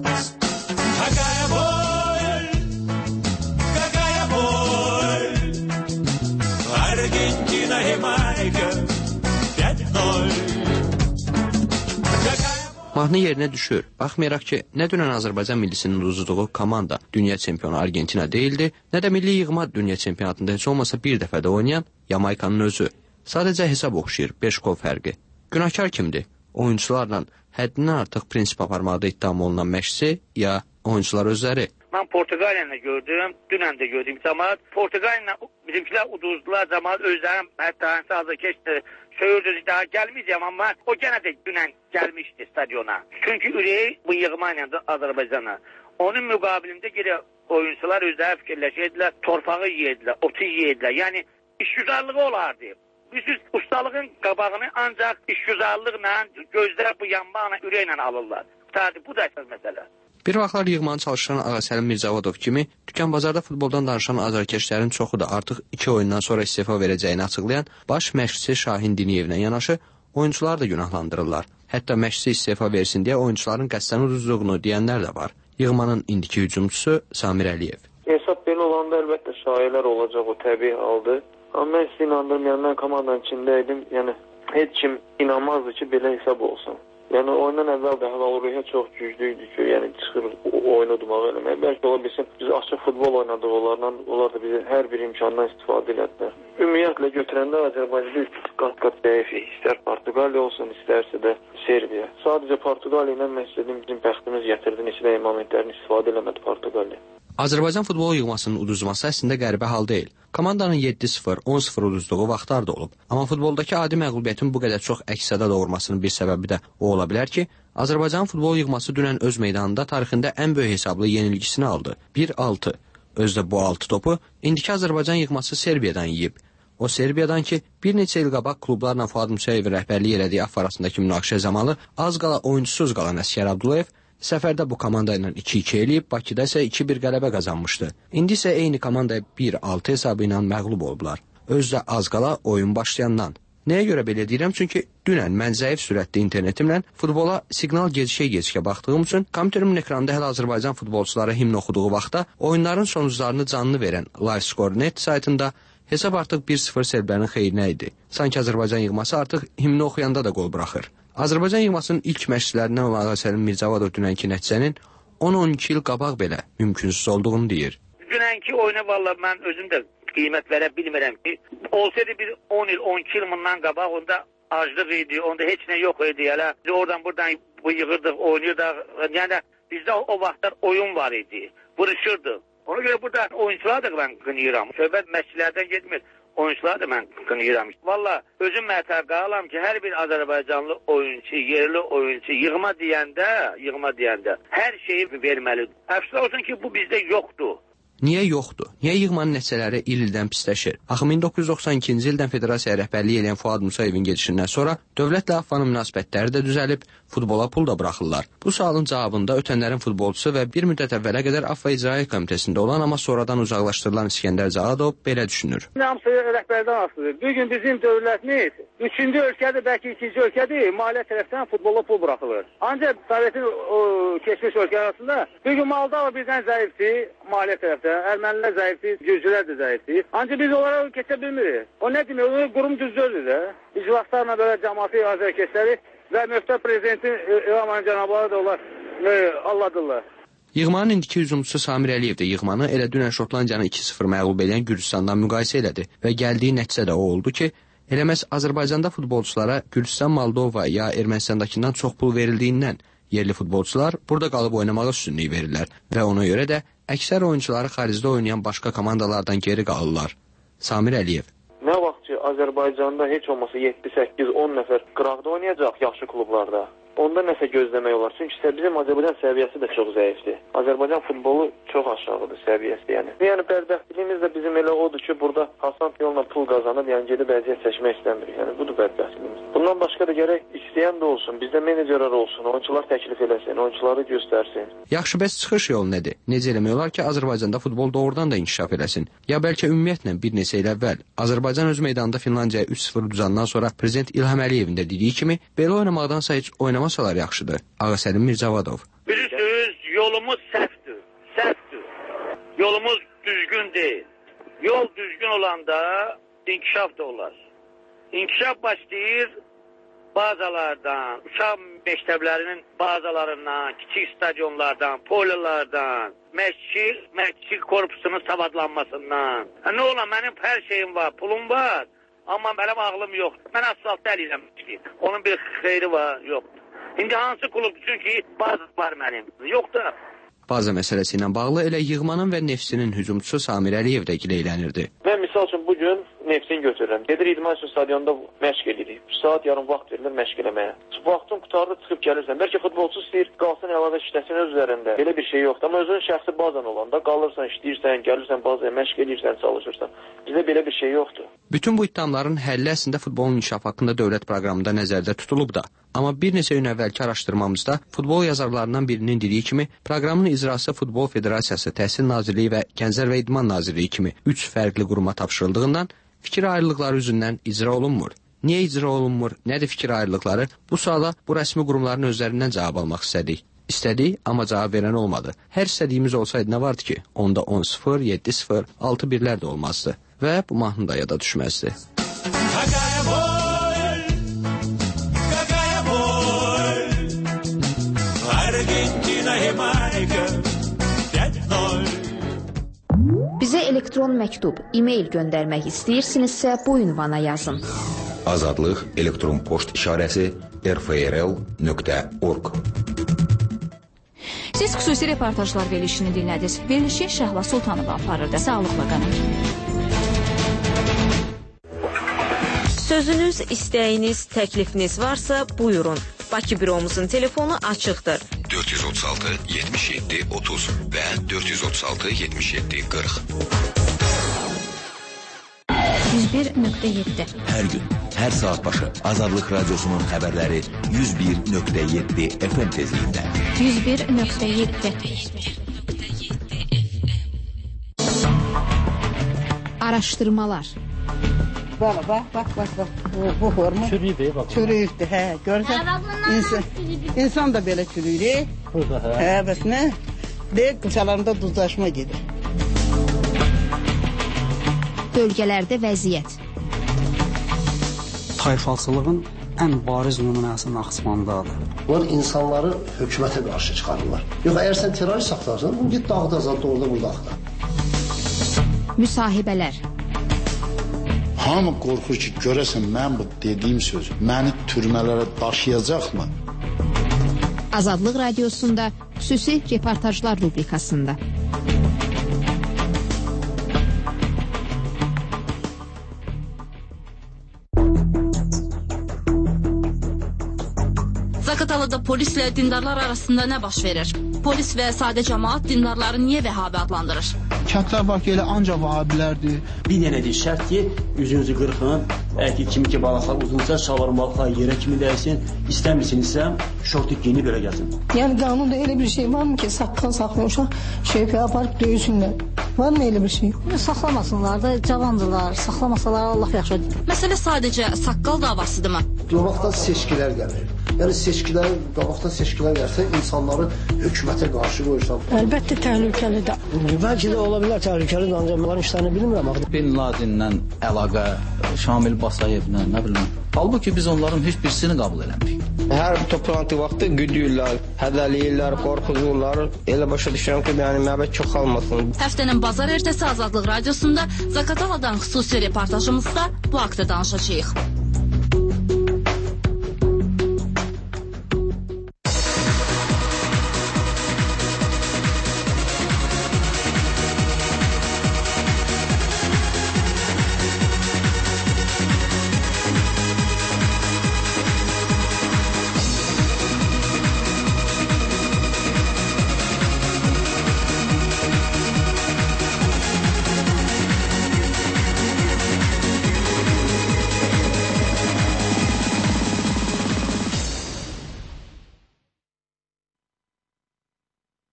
Mahnı yerinə düşür. Baxmayaraq ki, nə dünən Azərbaycan millisinin uduzduğu komanda dünya çempionu Argentina deyildi, nə də milli yığma dünya çempionatında heç olmasa bir dəfə də oynayan Yamaykanın özü. Sadəcə hesab oxşayır, beş gol fərqi. Günahkar kimdir? Oyuncularla həddindən artıq prinsip aparmaqda ittiham olunan məşqçi ya oyuncular özləri? Mən Portuqaliyanı gördüm, dünən də gördüm cəmaat. Portuqaliyanı bizimkilər uduzdular, cəmaat özlərim, hətta hansı azarkeşdir. Söyürdü, daha gəlməyəcəm, amma o gənə də dünən gəlmişdi stadiona. Çünki ürəyi bu yığma ilə Azərbaycana. Onun müqabilində geri oyuncular özləri fikirləşirdilər, torpağı yeyirdilər, otu yeyirdilər. Yəni, işgüzarlığı olardı. Üstüz ustalığın qabağını ancaq işgüzarlıqla, gözlər bu yanmaqla, ürəklə alırlar. Bu da əsas məsələ. Bir vaxtlar yığmanı çalışan Ağasəlim Mirzavadov kimi dükan bazarda futboldan danışan azarkeşlərin çoxu da artıq iki oyundan sonra istifa verəcəyini açıqlayan baş məşqçisi Şahin Diniyevlə yanaşı oyuncular da günahlandırırlar. Hətta məşqçi istifa versin deyə oyuncuların qəsdən uduzduğunu deyənlər də var. Yığmanın indiki hücumçusu Samir Əliyev. Hesab belə olanda əlbəttə şayiələr olacaq, o təbii haldır. Amma mən sizi inandırmayan, mən komandanın içindəydim. Yəni heç kim inanmazdı ki, belə hesab olsun. Yəni oyundan əvvəl də hava-ruhiyyə çox güclüydü ki, yəni çıxır oyunu udmaq eləmək. Bəlkə ola bilsin, biz açıq futbol oynadıq onlarla, onlar da bizi hər bir imkandan istifadə elədilər. Ümumiyyətlə götürəndə Azərbaycanda üç qat-qat zəif, istər Portuqaliya olsun, istərsə də Serbiya. Sadəcə Portuqaliya ilə mən istədiyim bizim bəxtimiz gətirdi, neçə də momentlərini istifadə eləmədi Portuqaliya. Azərbaycan futbol yığmasının uduzması əslində qəribə hal deyil. Komandanın yeddi sıfır, on sıfır uduzduğu vaxtlar da olub. Amma futboldakı adi məğlubiyyətin bu qədər çox əks-səda doğurmasının bir səbəbi də o ola bilər ki, Azərbaycan futbol yığması dünən öz meydanında tarixində ən böyük hesablı yenilgisini aldı. bir altı. Özdə bu altı topu indiki Azərbaycan yığması Serbiyadan yeyib. O Serbiyadan ki, bir neçə il qabaq klublarla Fuad Musayevin rəhbərliyi elədiyi Af arasındakı münaqişə zamanı az qala oyuncusuz qalan Əskər Abdullayev səfərdə bu komanda ilə iki iki eləyib, Bakıda isə iki bir qələbə qazanmışdı. İndi isə eyni komandaya bir altı hesabı ilə məğlub oldular. Özdə az qala oyun başlayandan. Nəyə görə belə deyirəm? Çünki dünən mən zəif sürətli internetimlə futbola siqnal gecikə-gecikə baxdığım üçün kompüterimin ekranında hələ Azərbaycan futbolçuları himn oxuduğu vaxtda oyunların sonuclarını canlı verən LiveScore nöqtə net saytında hesab artıq bir sıfır serblərin xeyrinə idi. Sanki Azərbaycan yığması artıq himni oxuyanda da qol buraxır. Azərbaycan yığmasının ilk məşqçilərindən olan Ağasəlim Mirzavadov dünənki nəticənin on on iki il qabaq belə mümkünsüz olduğunu deyir. Dünənki oyuna valla mən özüm də qiymət verə bilmirəm ki, olsaydı bir on il, on iki il bundan qabaq onda aclıq idi, onda heç nə yox idi. Hələ biz oradan buradan yığırdıq, oynuyorduk. Yəni bizdə o vaxtlar oyun var idi, vuruşurduk. Ona görə burada oyuncular da mən qınıyıram. Söhbət məşqçilərdən getmir. Oyuncular da mən qınıyıram. Valla özüm mətəb qalam ki, hər bir Azərbaycanlı oyuncu, yerli oyuncu yığma deyəndə, yığma deyəndə hər şeyi verməlidir. Əfsuslar olsun ki, bu bizdə yoxdur. Niyə yoxdur? Niyə yığmanın nəticələri il-ildən pisləşir? Axı min doqquz yüz doxsan ikinci ildən federasiya rəhbərliyi edən Fuad Musayevin gedişindən sonra dövlətlə AFFA-nın münasibətləri də düzəlib, futbola pul da buraxırlar. Bu sualın cavabında ötənlərin futbolçusu və bir müddət əvvələ qədər AFFA İcraiyyə Komitəsində olan, amma sonradan uzaqlaşdırılan İskəndər Cağadov belə düşünür. Hamısı rəhbərdən asılıdır. Bugün bizim dövlətimiz üçüncü ölkədir, bəlkə ikinci ölkədir, maliyyə tərəfdən futbola pul buraxılır. Ancaq Sovetin o, keçmiş ölkə arasında bugün Moldova birdən zəifdir, maliyyə tərəfdən, ermənilər zəifdir, gürcülər də zəifdir. Ancaq biz onlara keçə bilmirik. O nə demək, o qurum düzdür də. İclaslarla belə cəmaatı azərkeşləri və müftə prezidentin İlham cənabları da onlar e, alladırlar. Yığmanın indiki hücumçusu Samir Əliyev də yığmanı elə dünən Şotlandiyanı iki sıfır məğlub edən Gürcüstandan müqayisə elədi və gəldiyi nəticə də o oldu ki, elə məhz Azərbaycanda futbolçulara Gürcüstan, Moldova ya Ermənistandakından çox pul verildiyindən yerli futbolçular burada qalıb oynamağa üstünlük verirlər və ona görə də əksər oyuncuları xaricdə oynayan başqa komandalardan geri qalırlar. Samir Əliyev. Nə vaxt ki, Azərbaycanda heç olmasa yeddi səkkiz on nəfər qıraqda oynayacaq yaxşı klublarda, onda nəsə gözləmək olar. Çünki bizim Azərbaycan səviyyəsi də çox zəifdir. Azərbaycan futbolu çox aşağıdır səviyyəsi, yəni. Yəni bədbəxtliyimiz də bizim elə odur ki, burada Hasan yolla pul qazanıb, yəni gedib əziyyət çəkmək istəmirik. Yəni budur bədbəxtliyimiz. Bundan başqa da gərək istəyən də olsun, bizdə menecerlər olsun, oyunçular təklif eləsin, oyunçuları göstərsin. Yaxşı, bəs çıxış yolu nədir? Necə eləmək olar ki, Azərbaycanda futbol doğrudan da inkişaf eləsin? Ya bəlkə ümumiyyətlə bir neçə il əvvəl Azərbaycan öz meydanında Finlandiyaya üç sıfır uduzandan sonra prezident İlham Əliyevin də dediyi kimi, belə oynamaqdansa heç oynamasalar yaxşıdır. Ağasəlim Mirzavadov. Bilirsiniz, yolumuz səhvdir, səhvdir. Yolumuz düzgün deyil. Yol düzgün olanda inkişaf da olar. İnkişaf başlayır bazalardan, uşaq məktəblərinin bazalarından, kiçik stadionlardan, pololardan, məşqçi, məşqçi korpusunun savadlanmasından. Ha, nə ola, mənim hər şeyim var, pulum var, amma mənim ağlım yoxdur. Mən asfaltda əl eləmişdim. Onun bir xeyri var, yoxdur. İndi hansı klub üçün ki, baza var mənim, yoxdur. Baza məsələsi ilə bağlı elə yığmanın və Nefsinin hücumçusu Samir Əliyev də gileylənirdi. Mən misal üçün bugün Nefsini götürürəm. Gedir idman üçün stadionda məşq edirik. Bir saat yarım vaxt verilir məşq eləməyə. Vaxtın qutarda çıxıb gəlirsən. Bəlkə futbolçu istəyir, qalsın əlavə işləsin öz üzərində. Belə bir şey yoxdur. Amma özünün şəxsi bazan olanda qalırsan, işləyirsən, gəlirsən bazaya, məşq edirsən, çalışırsan. Bizdə belə bir şey yoxdur. Bütün bu iddiaların həlli əslində futbolun inkişafı haqqında dövlət proqramında nəzərdə tutulub da. Amma bir neçə gün əvvəlki araşdırmamızda futbol yazarlarından birinin dediyi kimi, proqramın icrası Futbol Federasiyası, Təhsil Nazirliyi və Gənclər və İdman Nazirliyi kimi üç fərqli quruma tapşırıldığından fikir ayrılıqları üzündən icra olunmur. Niyə icra olunmur, nədir fikir ayrılıqları? Bu suala bu rəsmi qurumların özlərindən cavab almaq istədik. İstədik, amma cavab verən olmadı. Hər istədiyimiz olsaydı nə vardı ki? Onda on sıfır, yeddi sıfır, altı birlər də olmazdı. Və bu mahnı da yada düşməzdi. Bizə elektron məktub, e-mail göndərmək istəyirsinizsə bu ünvana yazın. Azadlıq elektron poçt işarəsi r f r l nöqtə org. Siz xüsusi reportajlar verilişini dinlədiniz. Verilişi Şəhla Sultanova aparırdı. Sağlıqla qalın. Sözünüz, istəyiniz, təklifiniz varsa buyurun. Bakı büromuzun telefonu açıqdır. dörd yüz otuz altı yetmiş yeddi otuz və dörd yüz otuz altı yetmiş yeddi qırx. yüz bir nöqtə yeddi. Hər gün, hər saat başı Azadlıq Radiosunun xəbərləri yüz bir nöqtə yeddi F M tezliyində. yüz bir nöqtə yeddi. Araşdırmalar. Bak bak bak bak bak. Bu, bu hormon. Çürüydü bak. Çürüydü he. Görürsen insan, insan da belə çürüydü. He bak ne? De qıçalarında duzlaşma gedir. Bölgələrdə vəziyyət. Tayfalçılığın ən bariz nümunəsi Naxçıvandadır. Bunlar insanları hökumətə qarşı çıxarırlar. Yox, əgər sən terrorist saxlarsan, bunu git dağda azadda orada burada axtar. Müsahibələr. Hamı qorxur ki, görəsən mən bu dediyim söz məni türmələrə daşıyacaqmı? Azadlıq Radiosunda xüsusi reportajlar rubrikasında. Zaqatalıda polislə dindarlar arasında nə baş verir? Polis və sadə cəmaat dindarları niyə vəhabi adlandırır? Kəndlər var ki, elə ancaq vahabilərdir. Bir dənədir şərt ki, üzünüzü qırxın, əgər kimi ki balıqlar uzunsa, şalvarın balıqlar yerə kimi dəysin, istəmirsinizsə, şortik giyinib belə gəlsin. Yəni qanunda elə bir şey varmı ki, saqqal saxlamışaq, şeypə aparıb döyüsünlər? Varmı elə bir şey? Saxlamasınlar da, cavandırlar, saxlamasalar Allah yaxşı. Məsələ sadəcə saqqal davasıdırmı? Qabaqdan seçkilər gəlir. Yəni seçkilər, qabaqdan seçkilər gəlsə, insanları hökumətə qarşı qoyursan. Əlbəttə təhlükəlidir. Bəlkə də ola bilər təhlükəlidir, ancaq bunların işlərini bilmirəm. Bin Ladenlə əlaqə, Şamil Basayevlə, nə bilim. Halbuki biz onların heç birisini qəbul eləmirik. Hər toplantı vaxtı güdürlər, hədəliyirlər, qorxuzurlar. Elə başa düşürəm ki, yəni məbət çoxalmasın. Həftənin bazar ertəsi Azadlıq Radiosunda Zaqataladan xüsusi reportajımızda bu haqda danışacağıq.